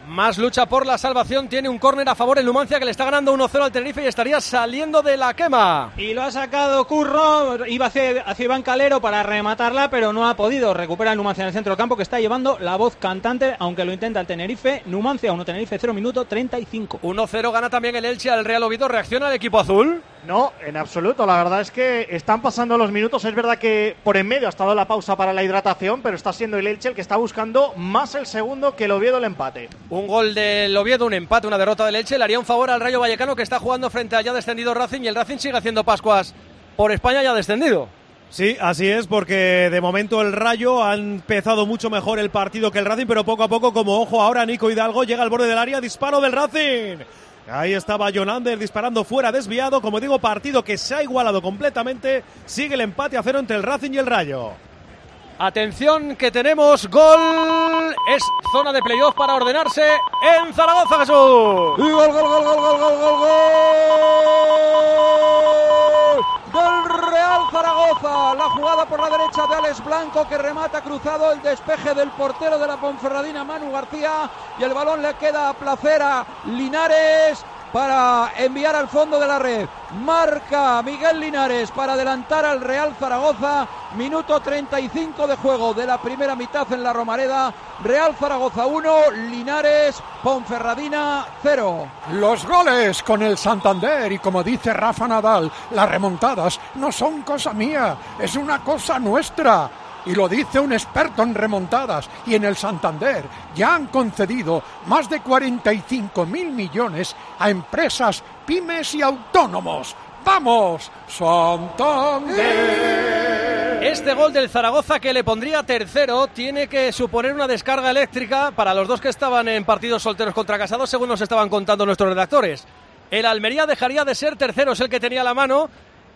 Más lucha por la salvación, tiene un córner a favor el Numancia que le está ganando uno cero al Tenerife y estaría saliendo de la quema. Y lo ha sacado Curro, iba hacia, hacia Iván Calero para rematarla, pero no ha podido. Recupera el Numancia en el centro del campo, que está llevando la voz cantante, aunque lo intenta el Tenerife. Numancia uno, Tenerife cero, minuto treinta y cinco. uno cero gana también el Elche al Real Oviedo. ¿Reacciona el equipo azul? No, en absoluto. La verdad es que están pasando los minutos. Es verdad que por en medio ha estado la pausa para la hidratación, pero está siendo el Elche el que está buscando más el segundo que el Oviedo el empate. Un gol del Oviedo, un empate, una derrota del Elche. Le haría un favor al Rayo Vallecano, que está jugando frente al ya descendido Racing, y el Racing sigue haciendo pascuas por España ya descendido. Sí, así es, porque de momento el Rayo ha empezado mucho mejor el partido que el Racing, pero poco a poco, como ojo ahora, Nico Hidalgo llega al borde del área, disparo del Racing. Ahí estaba Jonander disparando fuera, desviado. Como digo, partido que se ha igualado completamente. Sigue el empate a cero entre el Racing y el Rayo. Atención que tenemos gol. Es zona de playoff para ordenarse en Zaragoza, Jesús. Y gol, gol, gol, gol, gol, gol, gol, gol del Real Zaragoza. La jugada por la derecha de Alex Blanco, que remata cruzado, el despeje del portero de la Ponferradina, Manu García, y el balón le queda a placer a Linares para enviar al fondo de la red. Marca Miguel Linares para adelantar al Real Zaragoza. Minuto treinta y cinco de juego de la primera mitad en la Romareda. Real Zaragoza uno, Linares, Ponferradina cero. Los goles con el Santander, y como dice Rafa Nadal, las remontadas no son cosa mía, es una cosa nuestra. Y lo dice un experto en remontadas, y en el Santander ya han concedido más de cuarenta y cinco mil millones a empresas, pymes y autónomos. ¡Vamos, Santander! Este gol del Zaragoza, que le pondría tercero, tiene que suponer una descarga eléctrica para los dos que estaban en partidos solteros contra casados, según nos estaban contando nuestros redactores. El Almería dejaría de ser tercero, es el que tenía la mano.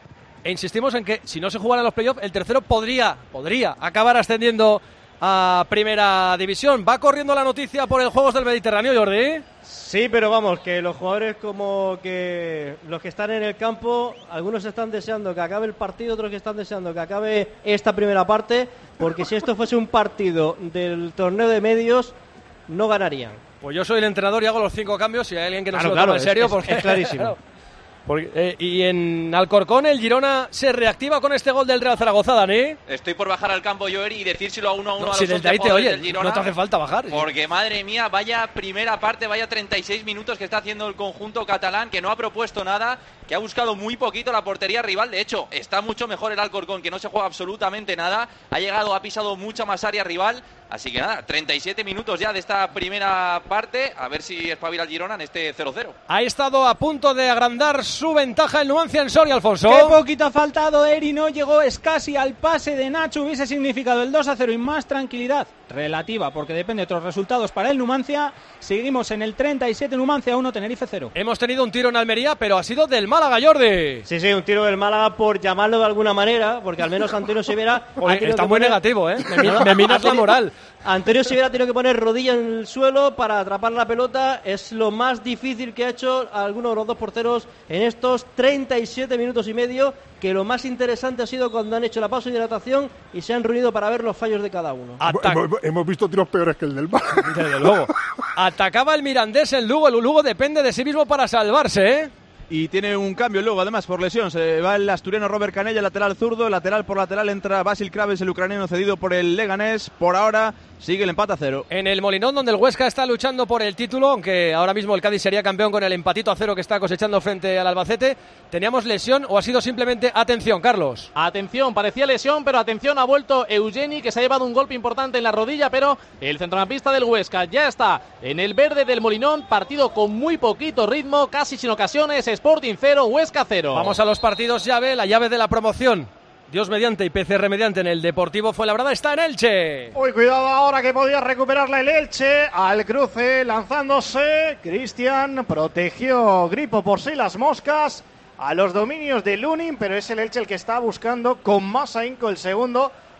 E insistimos en que si no se jugaran los playoffs, el tercero podría, podría acabar ascendiendo a Primera División. Va corriendo la noticia por el Juegos del Mediterráneo, Jordi. Sí, pero vamos, que los jugadores como que los que están en el campo, algunos están deseando que acabe el partido, otros que están deseando que acabe esta primera parte, porque si esto fuese un partido del torneo de medios, no ganarían. Pues yo soy el entrenador y hago los cinco cambios, si hay alguien que no claro, se lo claro, toma en serio, es, porque es clarísimo. Claro. Porque, eh, y en Alcorcón el Girona se reactiva con este gol del Real Zaragoza, Dani. Estoy por bajar al campo, Joeri, y decírselo a uno a uno No, a si los desde ahí te jugadores oyen, del Girona. no te hace falta bajar. Porque, madre mía, vaya primera parte, vaya treinta y seis minutos que está haciendo el conjunto catalán, que no ha propuesto nada, que ha buscado muy poquito la portería rival. De hecho, está mucho mejor el Alcorcón, que no se juega absolutamente nada. Ha llegado, ha pisado mucha más área rival. Así que nada, treinta y siete minutos ya de esta primera parte. A ver si espabila el Girona en este cero cero. Ha estado a punto de agrandar su ventaja el Numancia en Soria, Alfonso. Qué poquito ha faltado, Eri, no llegó casi al pase de Nacho. Hubiese significado el dos a cero y más tranquilidad relativa, porque depende de otros resultados para el Numancia. Seguimos en el treinta y siete, Numancia uno, Tenerife cero. Hemos tenido un tiro en Almería, pero ha sido del Málaga, Jordi. Sí, sí, un tiro del Málaga, por llamarlo de alguna manera, porque al menos Antonio Severa... Oye, está muy poner... negativo, ¿eh? Me, no, me minas la moral. Antonio Severa ha tenido que poner rodilla en el suelo para atrapar la pelota. Es lo más difícil que ha hecho alguno de los dos porteros en estos treinta y siete minutos y medio, que lo más interesante ha sido cuando han hecho la pausa de hidratación y se han reunido para ver los fallos de cada uno. Atac- hemos, hemos visto tiros peores que el del Málaga. Desde luego. Atacaba el Mirandés en Lugo. El Lugo depende de sí mismo para salvarse, ¿eh? Y tiene un cambio luego, además, por lesión. Se va el asturiano Robert Canella, lateral zurdo. Lateral por lateral entra Basil Kraves, el ucraniano cedido por el Leganés. Por ahora sigue el empate a cero. En el Molinón, donde el Huesca está luchando por el título, aunque ahora mismo el Cádiz sería campeón con el empatito a cero que está cosechando frente al Albacete. ¿Teníamos lesión o ha sido simplemente atención, Carlos? Atención, parecía lesión, pero atención, ha vuelto Eugeni, que se ha llevado un golpe importante en la rodilla, pero el centrocampista del Huesca ya está en el verde del Molinón. Partido con muy poquito ritmo, casi sin ocasiones. Sporting cero, Huesca cero. Vamos a los partidos llave, la llave de la promoción. Dios mediante y P C R mediante en el Deportivo Fuenlabrada está en Elche. Uy, cuidado ahora que podía recuperarla el Elche. Al cruce, lanzándose. Cristian protegió Gripo por sí las moscas a los dominios de Lunin, pero es el Elche el que está buscando con más ahínco el segundo.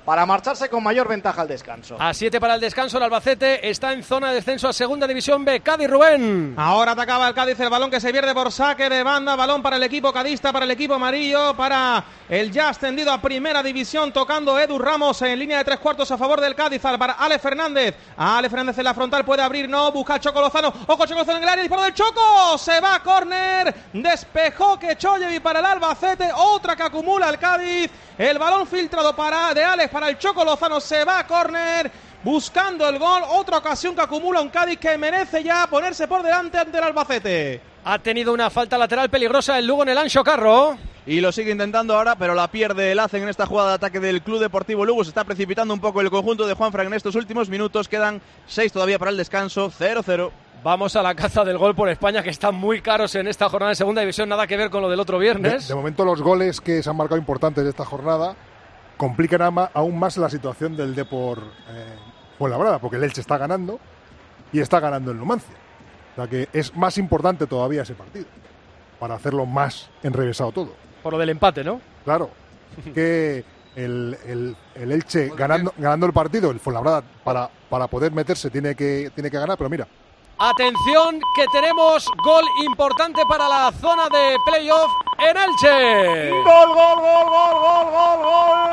para marcharse con mayor ventaja al descanso. A siete para el descanso, el Albacete está en zona de descenso a Segunda División B. Cádiz, Rubén. Ahora atacaba el Cádiz, el balón que se pierde por saque de banda, balón para el equipo cadista, para el equipo amarillo, para el ya ascendido a Primera División, tocando Edu Ramos en línea de tres cuartos a favor del Cádiz, para Ale Fernández. Ale Fernández en la frontal, puede abrir, no, busca el Choco Lozano. Ojo, Choco Lozano en el área, disparo del Choco, se va a córner, despejó Kechoyevi para el Albacete, otra que acumula el Cádiz. El balón filtrado para de Alex para el Choco Lozano, se va a córner buscando el gol. Otra ocasión que acumula un Cádiz que merece ya ponerse por delante ante el Albacete. Ha tenido una falta lateral peligrosa el Lugo en el Anxo Carro. Y lo sigue intentando ahora, pero la pierde el Hacen en esta jugada de ataque del Club Deportivo Lugo. Se está precipitando un poco el conjunto de Juanfran en estos últimos minutos. Quedan seis todavía para el descanso, cero cero. Vamos a la caza del gol por España, que están muy caros en esta jornada de Segunda División. Nada que ver con lo del otro viernes. De, de momento los goles que se han marcado importantes de esta jornada complican ama, aún más la situación del Depor eh, Fuenlabrada, porque el Elche está ganando y está ganando el Numancia. O sea que es más importante todavía ese partido, para hacerlo más enrevesado todo. Por lo del empate, ¿no? Claro, que el, el, el Elche ganando, ganando el partido, el Fuenlabrada para, para poder meterse tiene que, tiene que ganar, pero mira. Atención, que tenemos gol importante para la zona de playoff en Elche. Gol, gol, gol, gol, gol, gol, gol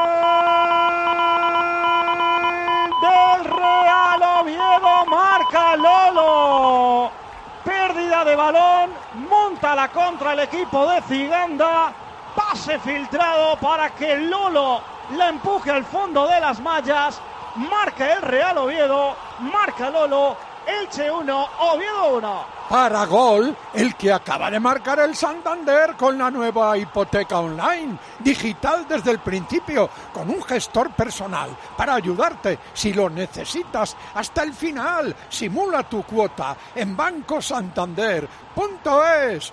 del Real Oviedo, marca Lolo. Pérdida de balón, monta la contra el equipo de Ciganda. Pase filtrado para que Lolo la empuje al fondo de las mallas. Marca el Real Oviedo, marca Lolo. Elche uno, Oviedo uno. Para gol, el que acaba de marcar el Santander con la nueva hipoteca online, digital desde el principio, con un gestor personal para ayudarte si lo necesitas hasta el final. Simula tu cuota en banco santander punto es.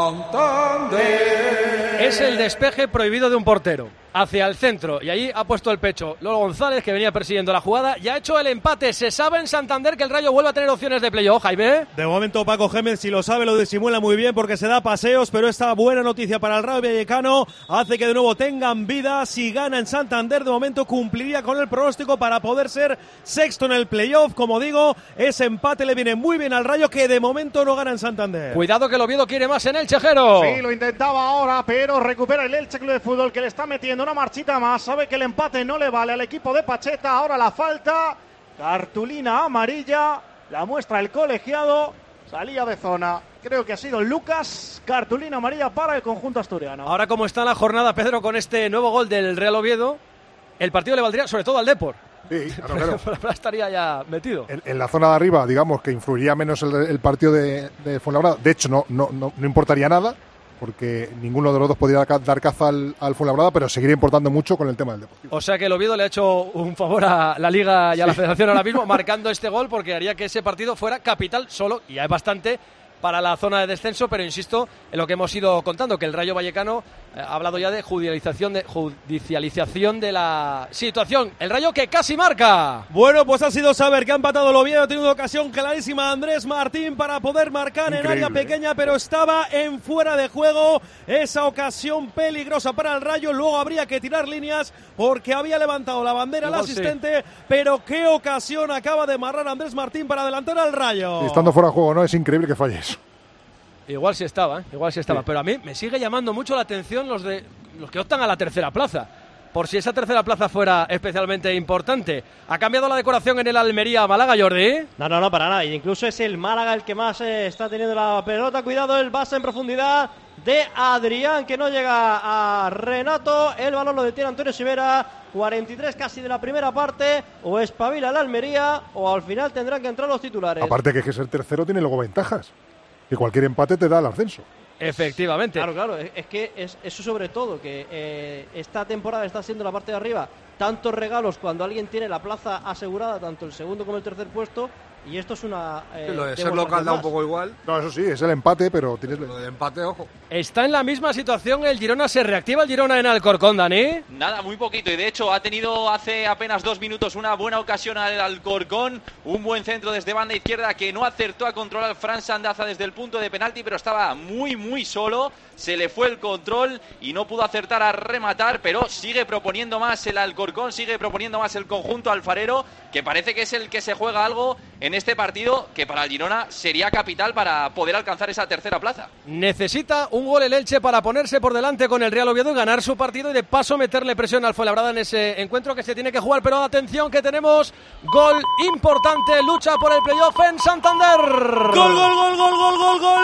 Santander. Es el despeje prohibido de un portero hacia el centro, y allí ha puesto el pecho Lolo González, que venía persiguiendo la jugada, y ha hecho el empate. Se sabe en Santander que el Rayo vuelve a tener opciones de playoff, Jaime. De momento Paco Gémez, si lo sabe, lo disimula muy bien porque se da paseos, pero esta buena noticia para el Rayo Vallecano hace que de nuevo tengan vida. Si gana en Santander, de momento cumpliría con el pronóstico para poder ser sexto en el playoff. Como digo, ese empate le viene muy bien al Rayo, que de momento no gana en Santander. Cuidado que el Oviedo quiere más en el Chejero. Sí, lo intentaba ahora, pero recupera el Elche Club de Fútbol, que le está metiendo una marchita más. Sabe que el empate no le vale al equipo de Pacheta. Ahora la falta, cartulina amarilla, la muestra el colegiado. Salía de zona, creo que ha sido Lucas. Cartulina amarilla para el conjunto asturiano. Ahora, como está la jornada, Pedro, con este nuevo gol del Real Oviedo, el partido le valdría sobre todo al Depor. Sí, claro, claro. Estaría ya metido. En, en la zona de arriba, digamos que influiría menos el, el partido de, de Fuenlabrada. De hecho, no, no, no, no importaría nada, porque ninguno de los dos podría dar caza al, al Fuenlabrada, pero seguiría importando mucho con el tema del Deportivo. O sea que el Oviedo le ha hecho un favor a la Liga y a la sí. Federación ahora mismo, marcando este gol, porque haría que ese partido fuera capital solo, y ya es bastante para la zona de descenso, pero insisto en lo que hemos ido contando, que el Rayo Vallecano eh, ha hablado ya de judicialización de judicialización de la situación. El Rayo que casi marca. Bueno, pues ha sido saber que ha empatado el Oviedo, ha tenido una ocasión clarísima Andrés Martín para poder marcar. Increíble. En área pequeña, pero estaba en fuera de juego. Esa ocasión peligrosa para el Rayo. Luego habría que tirar líneas porque había levantado la bandera Igual el asistente, sí. Pero qué ocasión acaba de amarrar Andrés Martín para adelantar al Rayo. Y estando fuera de juego, ¿no? Es increíble que falles. Igual sí estaba, ¿eh? igual sí estaba, sí. Pero a mí me sigue llamando mucho la atención los de los que optan a la tercera plaza, por si esa tercera plaza fuera especialmente importante. ¿Ha cambiado la decoración en el Almería-Málaga, Jordi? No, no, no, para nada. Y incluso es el Málaga el que más eh, está teniendo la pelota. Cuidado, el pase en profundidad de Adrián, que no llega a Renato. El balón lo detiene Antonio Sivera. cuarenta y tres casi de la primera parte. O espabila el Almería, o al final tendrán que entrar los titulares. Aparte que, que ser tercero tiene luego ventajas, que cualquier empate te da el ascenso. Efectivamente. Claro, claro, es, es que es eso sobre todo, que eh, esta temporada está siendo la parte de arriba tantos regalos cuando alguien tiene la plaza asegurada, tanto el segundo como el tercer puesto, Y esto es una... Eh, sí, lo de ser local da un poco igual. No, eso sí, es el empate, pero tienes... Lo de empate, ojo. Está en la misma situación el Girona. ¿Se reactiva el Girona en Alcorcón, Dani? Nada, muy poquito. Y de hecho ha tenido hace apenas dos minutos una buena ocasión al Alcorcón. Un buen centro desde banda izquierda que no acertó a controlar Fran Sandaza desde el punto de penalti, pero estaba muy, muy solo. Se le fue el control y no pudo acertar a rematar, pero sigue proponiendo más el Alcorcón, sigue proponiendo más el conjunto alfarero, que parece que es el que se juega algo en este partido, que para el Girona sería capital para poder alcanzar esa tercera plaza. Necesita un gol el Elche para ponerse por delante con el Real Oviedo y ganar su partido y de paso meterle presión al Fuenlabrada en ese encuentro que se tiene que jugar. Pero atención que tenemos gol importante, lucha por el playoff en Santander. Gol, gol, gol, gol, gol, gol, gol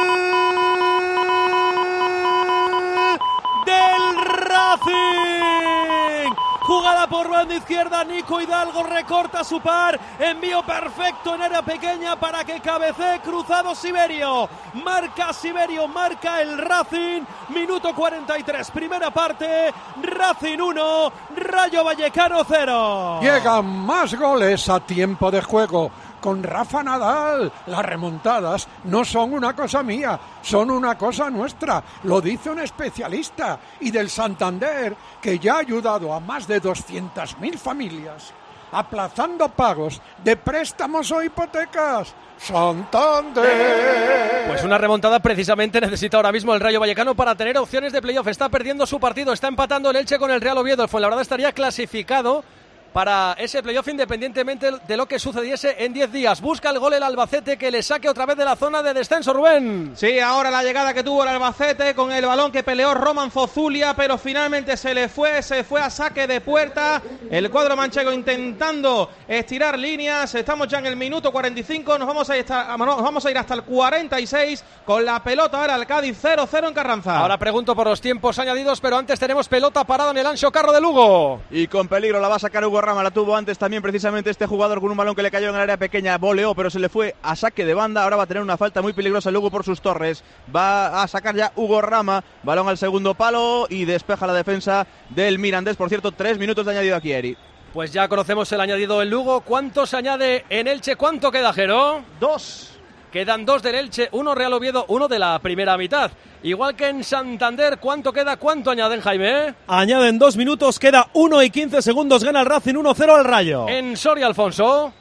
del Racing. Jugada por banda izquierda, Nico Hidalgo recorta su par, envío perfecto en área pequeña para que cabecee cruzado Siberio. Marca Siberio, marca el Racing, minuto cuarenta y tres, primera parte, Racing uno, Rayo Vallecano cero. Llegan más goles a tiempo de juego. Con Rafa Nadal, las remontadas no son una cosa mía, son una cosa nuestra, lo dice un especialista, y del Santander, que ya ha ayudado a más de doscientas mil familias, aplazando pagos de préstamos o hipotecas. Santander. Pues una remontada precisamente necesita ahora mismo el Rayo Vallecano para tener opciones de playoff. Está perdiendo su partido, está empatando el Elche con el Real Oviedo. El Fuenlabrada estaría clasificado para ese playoff independientemente de lo que sucediese en diez días. Busca el gol el Albacete, que le saque otra vez de la zona de descenso, Rubén. Sí, ahora la llegada que tuvo el Albacete con el balón que peleó Roman Zozulia, pero finalmente se le fue, se fue a saque de puerta. El cuadro manchego intentando estirar líneas. Estamos ya en el minuto cuarenta y cinco, nos vamos a ir hasta, nos vamos a ir hasta el cuarenta y seis con la pelota ahora el Cádiz cero cero en Carranza. Ahora pregunto por los tiempos añadidos, pero antes tenemos pelota parada en el Anxo Carro de Lugo. Y con peligro la va a sacar Hugo Rama, la tuvo antes también precisamente este jugador con un balón que le cayó en el área pequeña, voleó, pero se le fue a saque de banda. Ahora va a tener una falta muy peligrosa Lugo por sus torres. Va a sacar ya Hugo Rama, balón al segundo palo y despeja la defensa del Mirandés. Por cierto, tres minutos de añadido aquí, Eri. Pues ya conocemos el añadido en Lugo. ¿Cuánto se añade en Elche? ¿Cuánto queda, Jero? Dos. Quedan dos del Elche, uno Real Oviedo, uno de la primera mitad. Igual que en Santander, ¿cuánto queda? ¿Cuánto añaden, Jaime? Añaden dos minutos, queda uno y quince segundos, gana el Racing uno cero al Rayo. En Soria, Alfonso.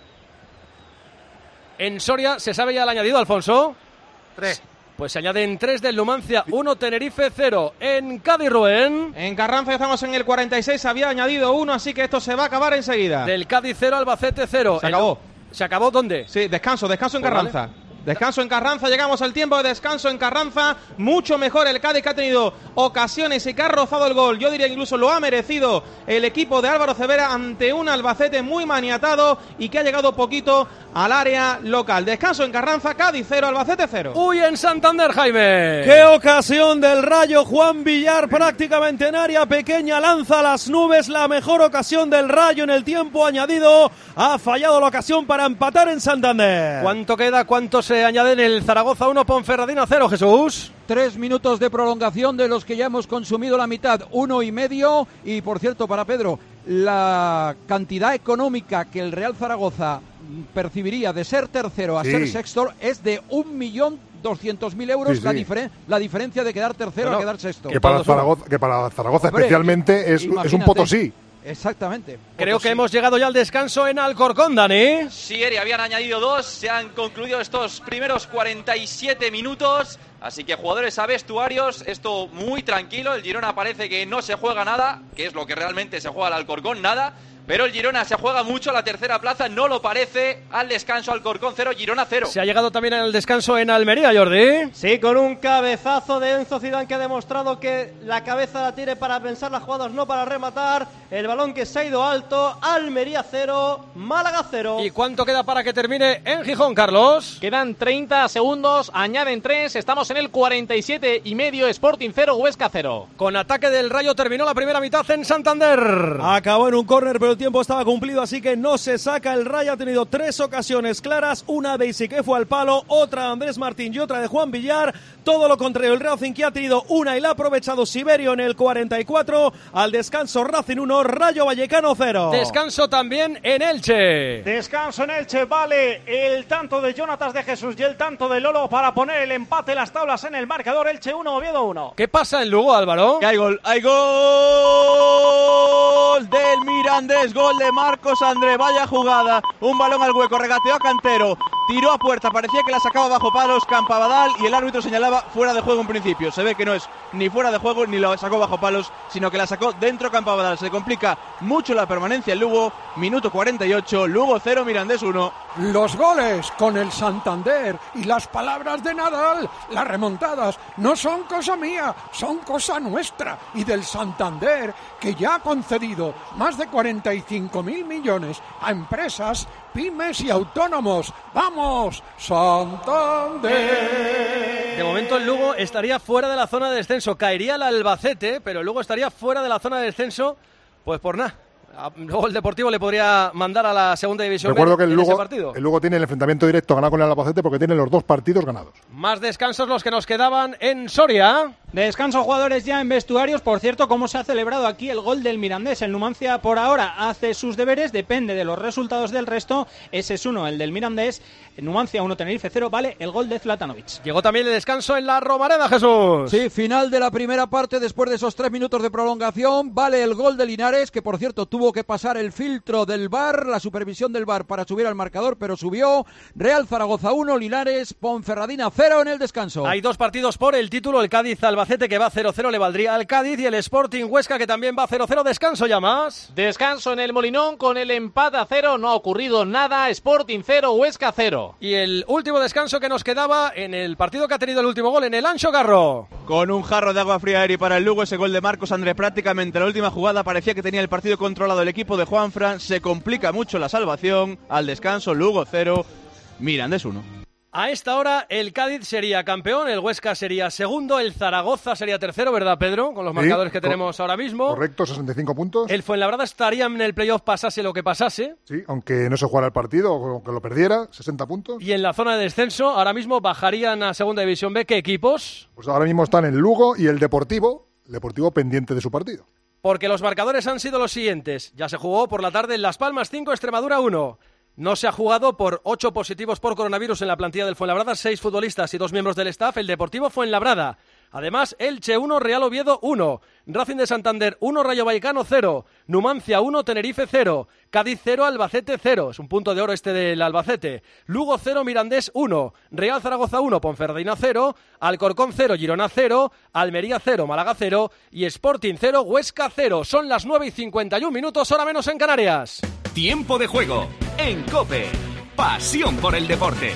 En Soria, ¿se sabe ya el añadido, Alfonso? Tres. Pues se añaden tres del Numancia, uno Tenerife, cero. En Cádiz, Rubén. En Carranza estamos en el cuarenta y seis, había añadido uno, así que esto se va a acabar enseguida. Del Cádiz cero, Albacete cero. Se acabó. El... ¿Se acabó dónde? Sí, descanso, descanso en Pues Carranza. Vale. Descanso en Carranza, llegamos al tiempo de descanso en Carranza. Mucho mejor el Cádiz, que ha tenido ocasiones y que ha rozado el gol. Yo diría incluso lo ha merecido el equipo de Álvaro Cevera ante un Albacete muy maniatado y que ha llegado poquito al área local. Descanso en Carranza, Cádiz cero, Albacete cero. Uy, en Santander, Jaime. ¡Qué ocasión del Rayo! Juan Villar prácticamente en área pequeña, lanza a las nubes la mejor ocasión del Rayo en el tiempo añadido. Ha fallado la ocasión para empatar en Santander. ¿Cuánto queda? ¿Cuánto se añade en el Zaragoza uno, Ponferradina cero, Jesús? Tres minutos de prolongación de los que ya hemos consumido la mitad, uno y medio. Y por cierto, para Pedro, la cantidad económica que el Real Zaragoza percibiría de ser tercero a sí. ser sexto es de un millón doscientos mil euros, sí, sí. La, diferen- la diferencia de quedar tercero bueno, a quedar sexto. Que para Zaragoza, que para Zaragoza Hombre, especialmente es, es un Potosí. Exactamente. Creo Potosí. que hemos llegado ya al descanso en Alcorcón, Dani. Sí, Eri, habían añadido dos, se han concluido estos primeros cuarenta y siete minutos, así que jugadores a vestuarios, esto muy tranquilo. El Girona parece que no se juega nada, que es lo que realmente se juega al Alcorcón, nada. Pero el Girona se juega mucho, la tercera plaza no lo parece. Al descanso, Alcorcón cero, Girona cero. Se ha llegado también al descanso en Almería, Jordi. Sí, con un cabezazo de Enzo Zidane que ha demostrado que la cabeza la tiene para pensar las jugadas, no para rematar. El balón que se ha ido alto, Almería cero, Málaga cero. ¿Y cuánto queda para que termine en Gijón, Carlos? Quedan treinta segundos, añaden tres, estamos en el cuarenta y siete y medio, Sporting cero, Huesca cero. Con ataque del Rayo terminó la primera mitad en Santander. Acabó en un córner, pero el tiempo estaba cumplido, así que no se saca. El Rayo ha tenido tres ocasiones claras, una de Isique fue al palo, otra de Andrés Martín y otra de Juan Villar. todo lo contrario. El Racing, que ha tenido una y la ha aprovechado Siberio en el cuarenta y cuatro. Al descanso, Racing uno, Rayo Vallecano cero. Descanso también en Elche. Descanso en Elche, vale el tanto de Jonatas de Jesús y el tanto de Lolo para poner el empate, las tablas en el marcador. Elche uno, Oviedo uno. ¿Qué pasa en Lugo, Álvaro? Que hay gol, hay gol del Mirandés, gol de Marcos André, vaya jugada, un balón al hueco, regateó a Cantero, tiró a puerta, parecía que la sacaba bajo palos Campabadal y el árbitro señalaba fuera de juego en principio. Se ve que no es ni fuera de juego ni la sacó bajo palos, sino que la sacó dentro Campabadal. Se complica mucho la permanencia en Lugo, minuto cuarenta y ocho, Lugo cero, Mirandés uno. Los goles con el Santander y las palabras de Nadal, las remontadas, no son cosa mía, son cosa nuestra y del Santander, que ya ha concedido más de cuarenta y cinco mil millones a empresas, pymes y autónomos. ¡Vamos, Santander! De momento el Lugo estaría fuera de la zona de descenso. Caería el Albacete, pero luego estaría fuera de la zona de descenso, pues por nada. Luego el Deportivo le podría mandar a la segunda división. Recuerdo que el en Lugo, ese partido. el Lugo tiene el enfrentamiento directo ganado con el Albacete porque tiene los dos partidos ganados. Más descansos los que nos quedaban en Soria. Descanso jugadores ya en vestuarios. Por cierto, ¿cómo se ha celebrado aquí el gol del Mirandés? El Numancia por ahora hace sus deberes, depende de los resultados del resto. Ese es uno, el del Mirandés. El Numancia uno, Tenerife cero, vale el gol de Zlatanovic. Llegó también el descanso en la Romareda, Jesús. Sí, final de la primera parte, después de esos tres minutos de prolongación, vale el gol de Linares, que por cierto tuvo que pasar el filtro del V A R, la supervisión del V A R para subir al marcador, pero subió. Real Zaragoza uno, Linares, Ponferradina cero en el descanso. Hay dos partidos por el título, el Cádiz-Albacete que va cero cero, le valdría al Cádiz, y el Sporting Huesca que también va cero cero. Descanso ya más. Descanso en el Molinón con el empate a cero, no ha ocurrido nada. Sporting cero, Huesca cero. Y el último descanso que nos quedaba en el partido que ha tenido el último gol, en el Ancho Carro. Con un jarro de agua fría Eri para el Lugo, ese gol de Marcos André prácticamente la última jugada, parecía que tenía el partido controlado el equipo de Juanfran, se complica mucho la salvación. Al descanso, Lugo cero, Mirandés uno. A esta hora el Cádiz sería campeón, el Huesca sería segundo, el Zaragoza sería tercero, ¿verdad, Pedro? Con los marcadores sí, que tenemos ahora mismo. Correcto, sesenta y cinco puntos. El Fuenlabrada estaría en el playoff pasase lo que pasase. Sí, aunque no se jugara el partido, aunque lo perdiera, sesenta puntos. Y en la zona de descenso, ahora mismo bajarían a Segunda División B. ¿Qué equipos? Pues ahora mismo están el Lugo y el Deportivo, el Deportivo pendiente de su partido. Porque los marcadores han sido los siguientes. Ya se jugó por la tarde en Las Palmas cinco, Extremadura uno. No se ha jugado por ocho positivos por coronavirus en la plantilla del Fuenlabrada, seis futbolistas y dos miembros del staff. El Deportivo Fuenlabrada. Además, Elche uno, Real Oviedo uno, Racing de Santander uno, Rayo Vallecano cero, Numancia uno, Tenerife cero, Cádiz cero, Albacete cero, es un punto de oro este del Albacete, Lugo cero, Mirandés uno, Real Zaragoza uno, Ponferradina cero, Alcorcón cero, Girona cero, Almería cero, Málaga cero y Sporting cero, Huesca cero. Son las nueve y cincuenta y un minutos, hora menos en Canarias. Tiempo de juego en COPE. Pasión por el deporte.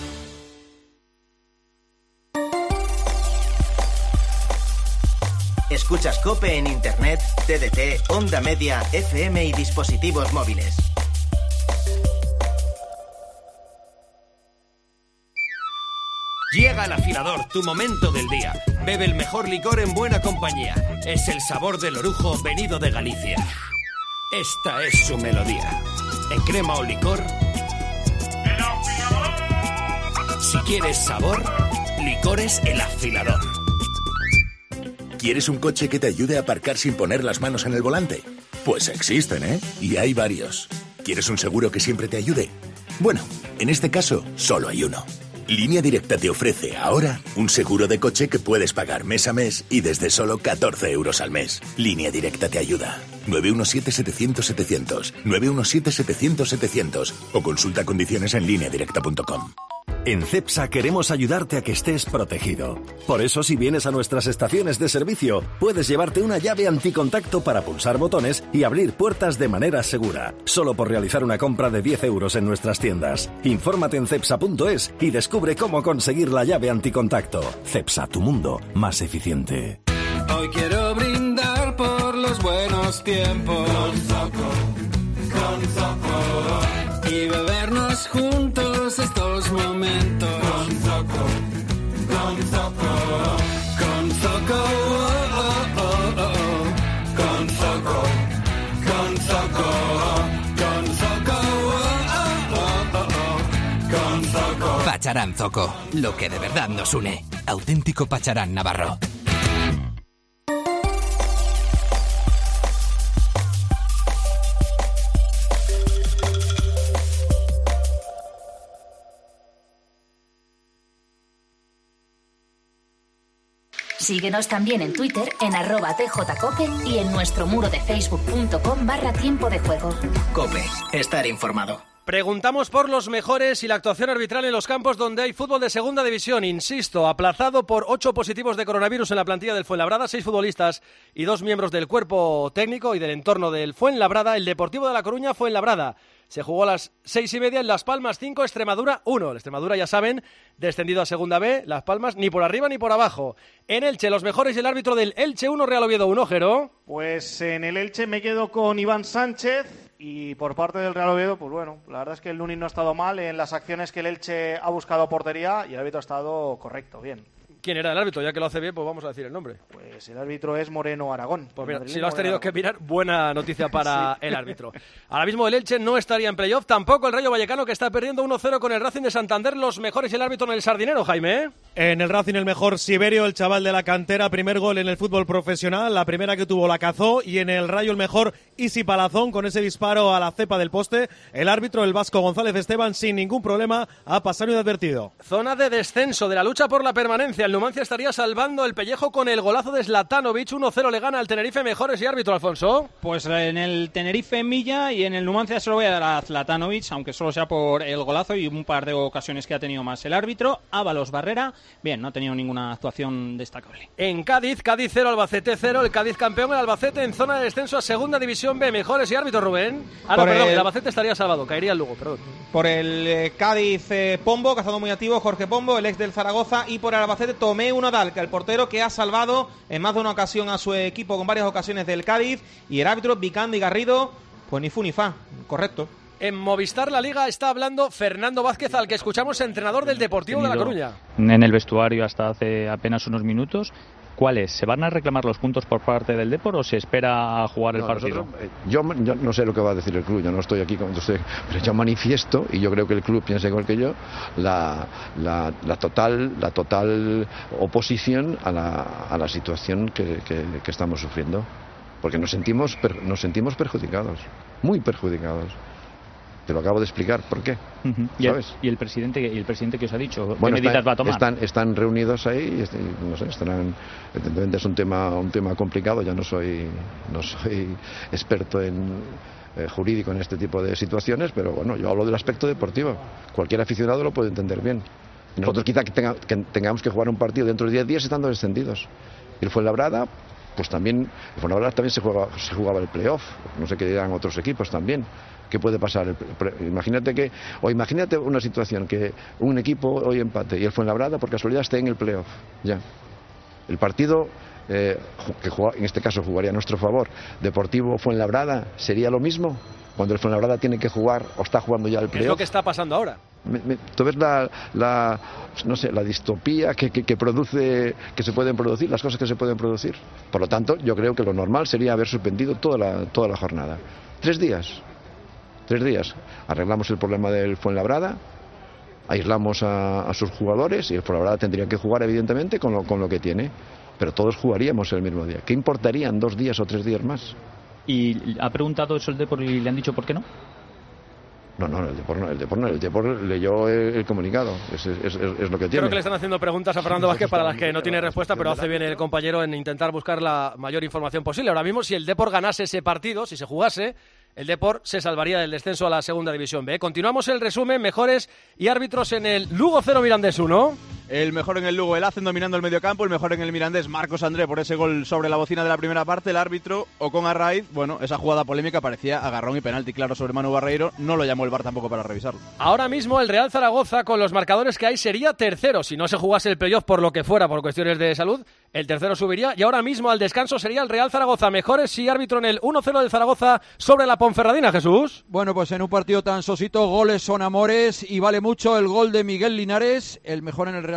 Escuchas COPE en Internet, T D T, Onda Media, F M y dispositivos móviles. Llega al afilador, tu momento del día. Bebe el mejor licor en buena compañía. Es el sabor del orujo venido de Galicia. Esta es su melodía. En crema o licor. Si quieres sabor, Licores El Afilador. ¿Quieres un coche que te ayude a aparcar sin poner las manos en el volante? Pues existen, ¿eh? Y hay varios. ¿Quieres un seguro que siempre te ayude? Bueno, en este caso, solo hay uno. Línea Directa te ofrece ahora un seguro de coche que puedes pagar mes a mes y desde solo catorce euros al mes. Línea Directa te ayuda. nueve uno siete, setecientos, setecientos. nueve uno siete, setecientos, setecientos. O consulta condiciones en línea directa punto com. En CEPSA queremos ayudarte a que estés protegido. Por eso, si vienes a nuestras estaciones de servicio, puedes llevarte una llave anticontacto para pulsar botones y abrir puertas de manera segura. Solo por realizar una compra de diez euros en nuestras tiendas. Infórmate en cepsa punto es y descubre cómo conseguir la llave anticontacto. CEPSA, tu mundo más eficiente. Hoy quiero brindar por los buenos tiempos. Con Zoco, con Zoco. Y bebernos juntos estos momentos. Con Zoco, con Zoco. Con Zoco, oh, oh, oh, oh. Con Zoco, con Zoco. Con Zoco, oh, oh, oh, oh. Con Zoco. Pacharán Zoco, lo que de verdad nos une. auténtico pacharán navarro. Síguenos también en Twitter en arroba tjcope y en nuestro muro de facebook.com barra tiempo de juego. Cope, estar informado. Preguntamos por los mejores y la actuación arbitral en los campos donde hay fútbol de segunda división. Insisto, aplazado por ocho positivos de coronavirus en la plantilla del Fuenlabrada, seis futbolistas y dos miembros del cuerpo técnico y del entorno del Fuenlabrada. El Deportivo de La Coruña, Fuenlabrada. Se jugó a las seis y media en Las Palmas cinco, Extremadura uno. El Extremadura, ya saben, descendido a Segunda B. Las Palmas ni por arriba ni por abajo. En Elche, los mejores y el árbitro del Elche uno, Real Oviedo uno, Jero. Pues en el Elche me quedo con Iván Sánchez. Y por parte del Real Oviedo, pues bueno, la verdad es que el Lunin no ha estado mal en las acciones que el Elche ha buscado portería y el árbitro ha estado correcto, bien. ¿Quién era el árbitro? Ya que lo hace bien, pues vamos a decir el nombre. Pues el árbitro es Moreno Aragón. Pues mira, si lo has tenido que mirar, buena noticia para sí. el árbitro. Ahora mismo el Elche no estaría en playoff, tampoco el Rayo Vallecano, que está perdiendo uno cero con el Racing de Santander. Los mejores y el árbitro en el Sardinero, Jaime. En el Racing el mejor Siberio, el chaval de la cantera, primer gol en el fútbol profesional, la primera que tuvo la cazó, y en el Rayo el mejor Isi Palazón con ese disparo a la cepa del poste. El árbitro, el vasco González Esteban, sin ningún problema, ha pasado inadvertido. Zona de descenso de la lucha por la permanencia. El Numancia estaría salvando el pellejo con el golazo de Zlatanovic. uno cero le gana al Tenerife. Mejores y árbitro, Alfonso. Pues en el Tenerife Milla y en el Numancia se lo voy a dar a Zlatanovic, aunque solo sea por el golazo y un par de ocasiones que ha tenido más el árbitro. Ábalos Barrera, bien, no ha tenido ninguna actuación destacable. En Cádiz, Cádiz cero, Albacete cero. El Cádiz campeón, el Albacete en zona de descenso a Segunda División B. Mejores y árbitro, Rubén. Ah, no, perdón, el... el Albacete estaría salvado, caería el Lugo, perdón. Por el eh, Cádiz, eh, Pombo, que ha estado muy activo, Jorge Pombo, el ex del Zaragoza, y por el Albacete, Tomeu Nadal, que el portero que ha salvado en más de una ocasión a su equipo con varias ocasiones del Cádiz, y el árbitro Vicandi Garrido, pues ni fu ni fa, correcto. En Movistar La Liga está hablando Fernando Vázquez, al que escuchamos, entrenador del Deportivo de La Coruña. En el vestuario hasta hace apenas unos minutos. ¿Cuáles? ¿Se van a reclamar los puntos por parte del Depor o se espera a jugar el no, partido? Nosotros, yo, yo no sé lo que va a decir el club, yo no estoy aquí, como usted, pero yo manifiesto, y yo creo que el club piensa igual que yo, la, la, la, total, la total oposición a la, a la situación que, que, que estamos sufriendo, porque nos sentimos, nos sentimos perjudicados, muy perjudicados. Te lo acabo de explicar, ¿por qué? Uh-huh. ¿Y, el, ¿Y el presidente y el presidente que os ha dicho? ¿Qué bueno, medidas está, va a tomar? Están, están reunidos ahí, y, no sé, estarán, evidentemente es un tema, un tema complicado, ya no soy, no soy experto en eh, jurídico en este tipo de situaciones, pero bueno, yo hablo del aspecto deportivo. Cualquier aficionado lo puede entender bien. Nosotros quizá que, tenga, que tengamos que jugar un partido dentro de diez días estando descendidos. Y el Fuenlabrada, pues también, el Fuenlabrada también se, juega, se jugaba el playoff, no sé qué dirán otros equipos también. ¿Qué puede pasar? Imagínate que, o imagínate una situación que un equipo hoy empate y el Fuenlabrada por casualidad esté en el playoff. Ya. El partido eh, que juega, en este caso jugaría a nuestro favor, Deportivo Fuenlabrada, ¿sería lo mismo? Cuando el Fuenlabrada tiene que jugar o está jugando ya el playoff. Es lo que está pasando ahora. Me, me, tú ves la, la, no sé, la distopía que, que, que produce, que se pueden producir, las cosas que se pueden producir. Por lo tanto, yo creo que lo normal sería haber suspendido toda la, toda la jornada. Tres días. Tres días. Arreglamos el problema del Fuenlabrada, aislamos a, a sus jugadores y el Fuenlabrada tendría que jugar evidentemente con lo, con lo que tiene, pero todos jugaríamos el mismo día. ¿Qué importarían dos días o tres días más? ¿Y ha preguntado eso el Depor y le han dicho por qué no? No, no, el Depor no, el Depor no, el Depor leyó el, el comunicado, es, es, es, es lo que tiene. Creo que le están haciendo preguntas a Fernando Vázquez para las que no tiene respuesta, pero hace bien el compañero en intentar buscar la mayor información posible. Ahora mismo, si el Depor ganase ese partido, si se jugase, el Depor se salvaría del descenso a la Segunda División B. Continuamos el resumen, mejores y árbitros en el Lugo cero, Mirandés uno. El mejor en el Lugo, el Hacen dominando el mediocampo. El mejor en el Mirandés, Marcos André, por ese gol sobre la bocina de la primera parte. El árbitro, Ocon Arraiz, bueno, esa jugada polémica parecía agarrón y penalti claro sobre Manu Barreiro. No lo llamó el V A R tampoco para revisarlo. Ahora mismo el Real Zaragoza, con los marcadores que hay, sería tercero. Si no se jugase el playoff por lo que fuera, por cuestiones de salud, el tercero subiría. Y ahora mismo al descanso sería el Real Zaragoza. Mejores y árbitro en el uno cero del Zaragoza sobre la Ponferradina, Jesús. Bueno, pues en un partido tan sosito, goles son amores y vale mucho el gol de Miguel Linares, el mejor en el Real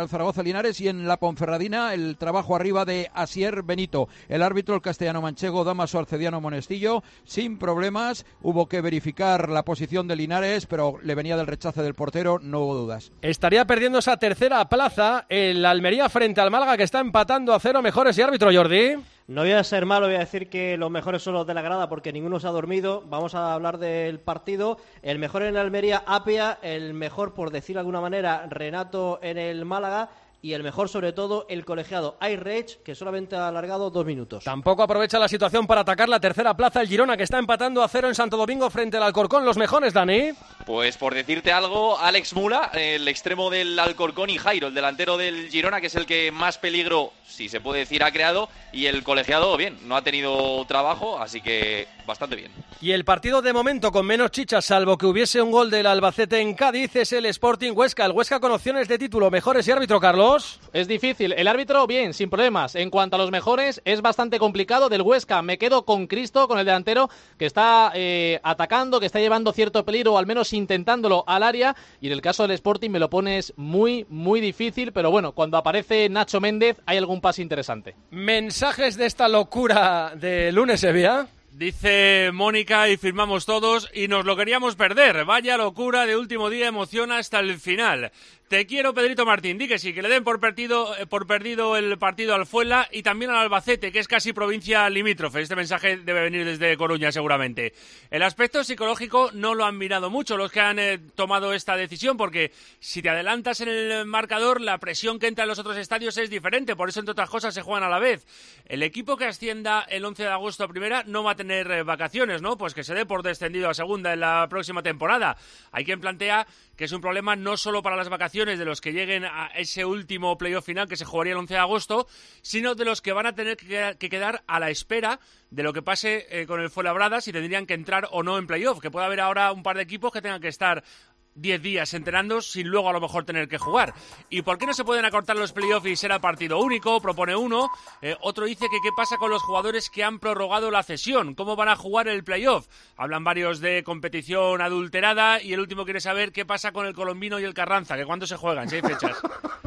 Real Zaragoza Linares, y en la Ponferradina el trabajo arriba de Asier Benito. El árbitro, el castellano manchego Damaso Arcediano Monestillo, sin problemas. Hubo que verificar la posición de Linares, pero le venía del rechace del portero, no hubo dudas. Estaría perdiendo esa tercera plaza el Almería frente al Málaga, que está empatando a cero. Mejores y árbitro, Jordi. No voy a ser malo, voy a decir que los mejores son los de la grada porque ninguno se ha dormido. Vamos a hablar del partido. El mejor en Almería, Apia. El mejor, por decir de alguna manera, Renato en el Málaga. Y el mejor, sobre todo, el colegiado Ayrech, que solamente ha alargado dos minutos. Tampoco aprovecha la situación para atacar la tercera plaza el Girona, que está empatando a cero en Santo Domingo frente al Alcorcón. Los mejores, Dani. Pues por decirte algo, Alex Mula, el extremo del Alcorcón, y Jairo, el delantero del Girona, que es el que más peligro, si se puede decir, ha creado. Y el colegiado, bien, no ha tenido trabajo, así que bastante bien. Y el partido de momento con menos chichas, salvo que hubiese un gol del Albacete en Cádiz, es el Sporting Huesca. El Huesca con opciones de título. Mejores y árbitro, Carlos. Es difícil. El árbitro, bien, sin problemas. En cuanto a los mejores, es bastante complicado. Del Huesca me quedo con Cristo, con el delantero, que está eh, atacando, que está llevando cierto peligro, o al menos intentándolo al área. Y en el caso del Sporting me lo pones muy, muy difícil. Pero bueno, cuando aparece Nacho Méndez hay algún pase interesante. Mensajes de esta locura de lunes, Sevilla. Dice Mónica, y firmamos todos, y nos lo queríamos perder. Vaya locura de último día, emociona hasta el final. Te quiero, Pedrito Martín. Di que sí, que le den por perdido, por perdido el partido al Fuenla y también al Albacete, que es casi provincia limítrofe. Este mensaje debe venir desde Coruña, seguramente. El aspecto psicológico no lo han mirado mucho los que han eh, tomado esta decisión, porque si te adelantas en el marcador, la presión que entra en los otros estadios es diferente. Por eso, entre otras cosas, se juegan a la vez. El equipo que ascienda el once de agosto a primera no va a tener eh, vacaciones, ¿no? Pues que se dé por descendido a segunda en la próxima temporada. Hay quien plantea que es un problema no solo para las vacaciones de los que lleguen a ese último playoff final que se jugaría el once de agosto, sino de los que van a tener que, que quedar a la espera de lo que pase eh, con el Fuenlabrada, si tendrían que entrar o no en playoff, que puede haber ahora un par de equipos que tengan que estar diez días entrenando sin luego a lo mejor tener que jugar. ¿Y por qué no se pueden acortar los playoffs y ser a partido único? Propone uno. Eh, otro dice que qué pasa con los jugadores que han prorrogado la cesión. ¿Cómo van a jugar el playoff? Hablan varios de competición adulterada y el último quiere saber qué pasa con el Colombino y el Carranza, que cuándo se juegan, si hay fechas.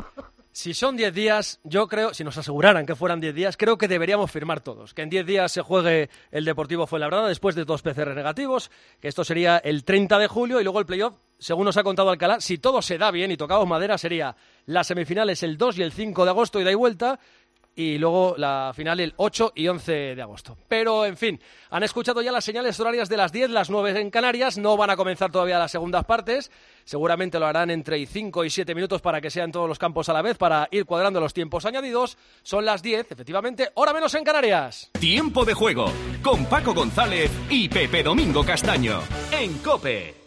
Si son diez días, yo creo, si nos aseguraran que fueran diez días, creo que deberíamos firmar todos. Que en diez días se juegue el Deportivo Fuenlabrada después de dos P C R negativos, que esto sería el treinta de julio y luego el playoff, según nos ha contado Alcalá, si todo se da bien y tocamos madera, sería las semifinales el dos y el cinco de agosto, ida y vuelta, y luego la final el ocho y once de agosto. Pero, en fin, han escuchado ya las señales horarias de las diez, las nueve en Canarias. No van a comenzar todavía las segundas partes. Seguramente lo harán entre cinco y siete minutos para que sean todos los campos a la vez, para ir cuadrando los tiempos añadidos. Son las diez, efectivamente, hora menos en Canarias. Tiempo de juego con Paco González y Pepe Domingo Castaño en COPE.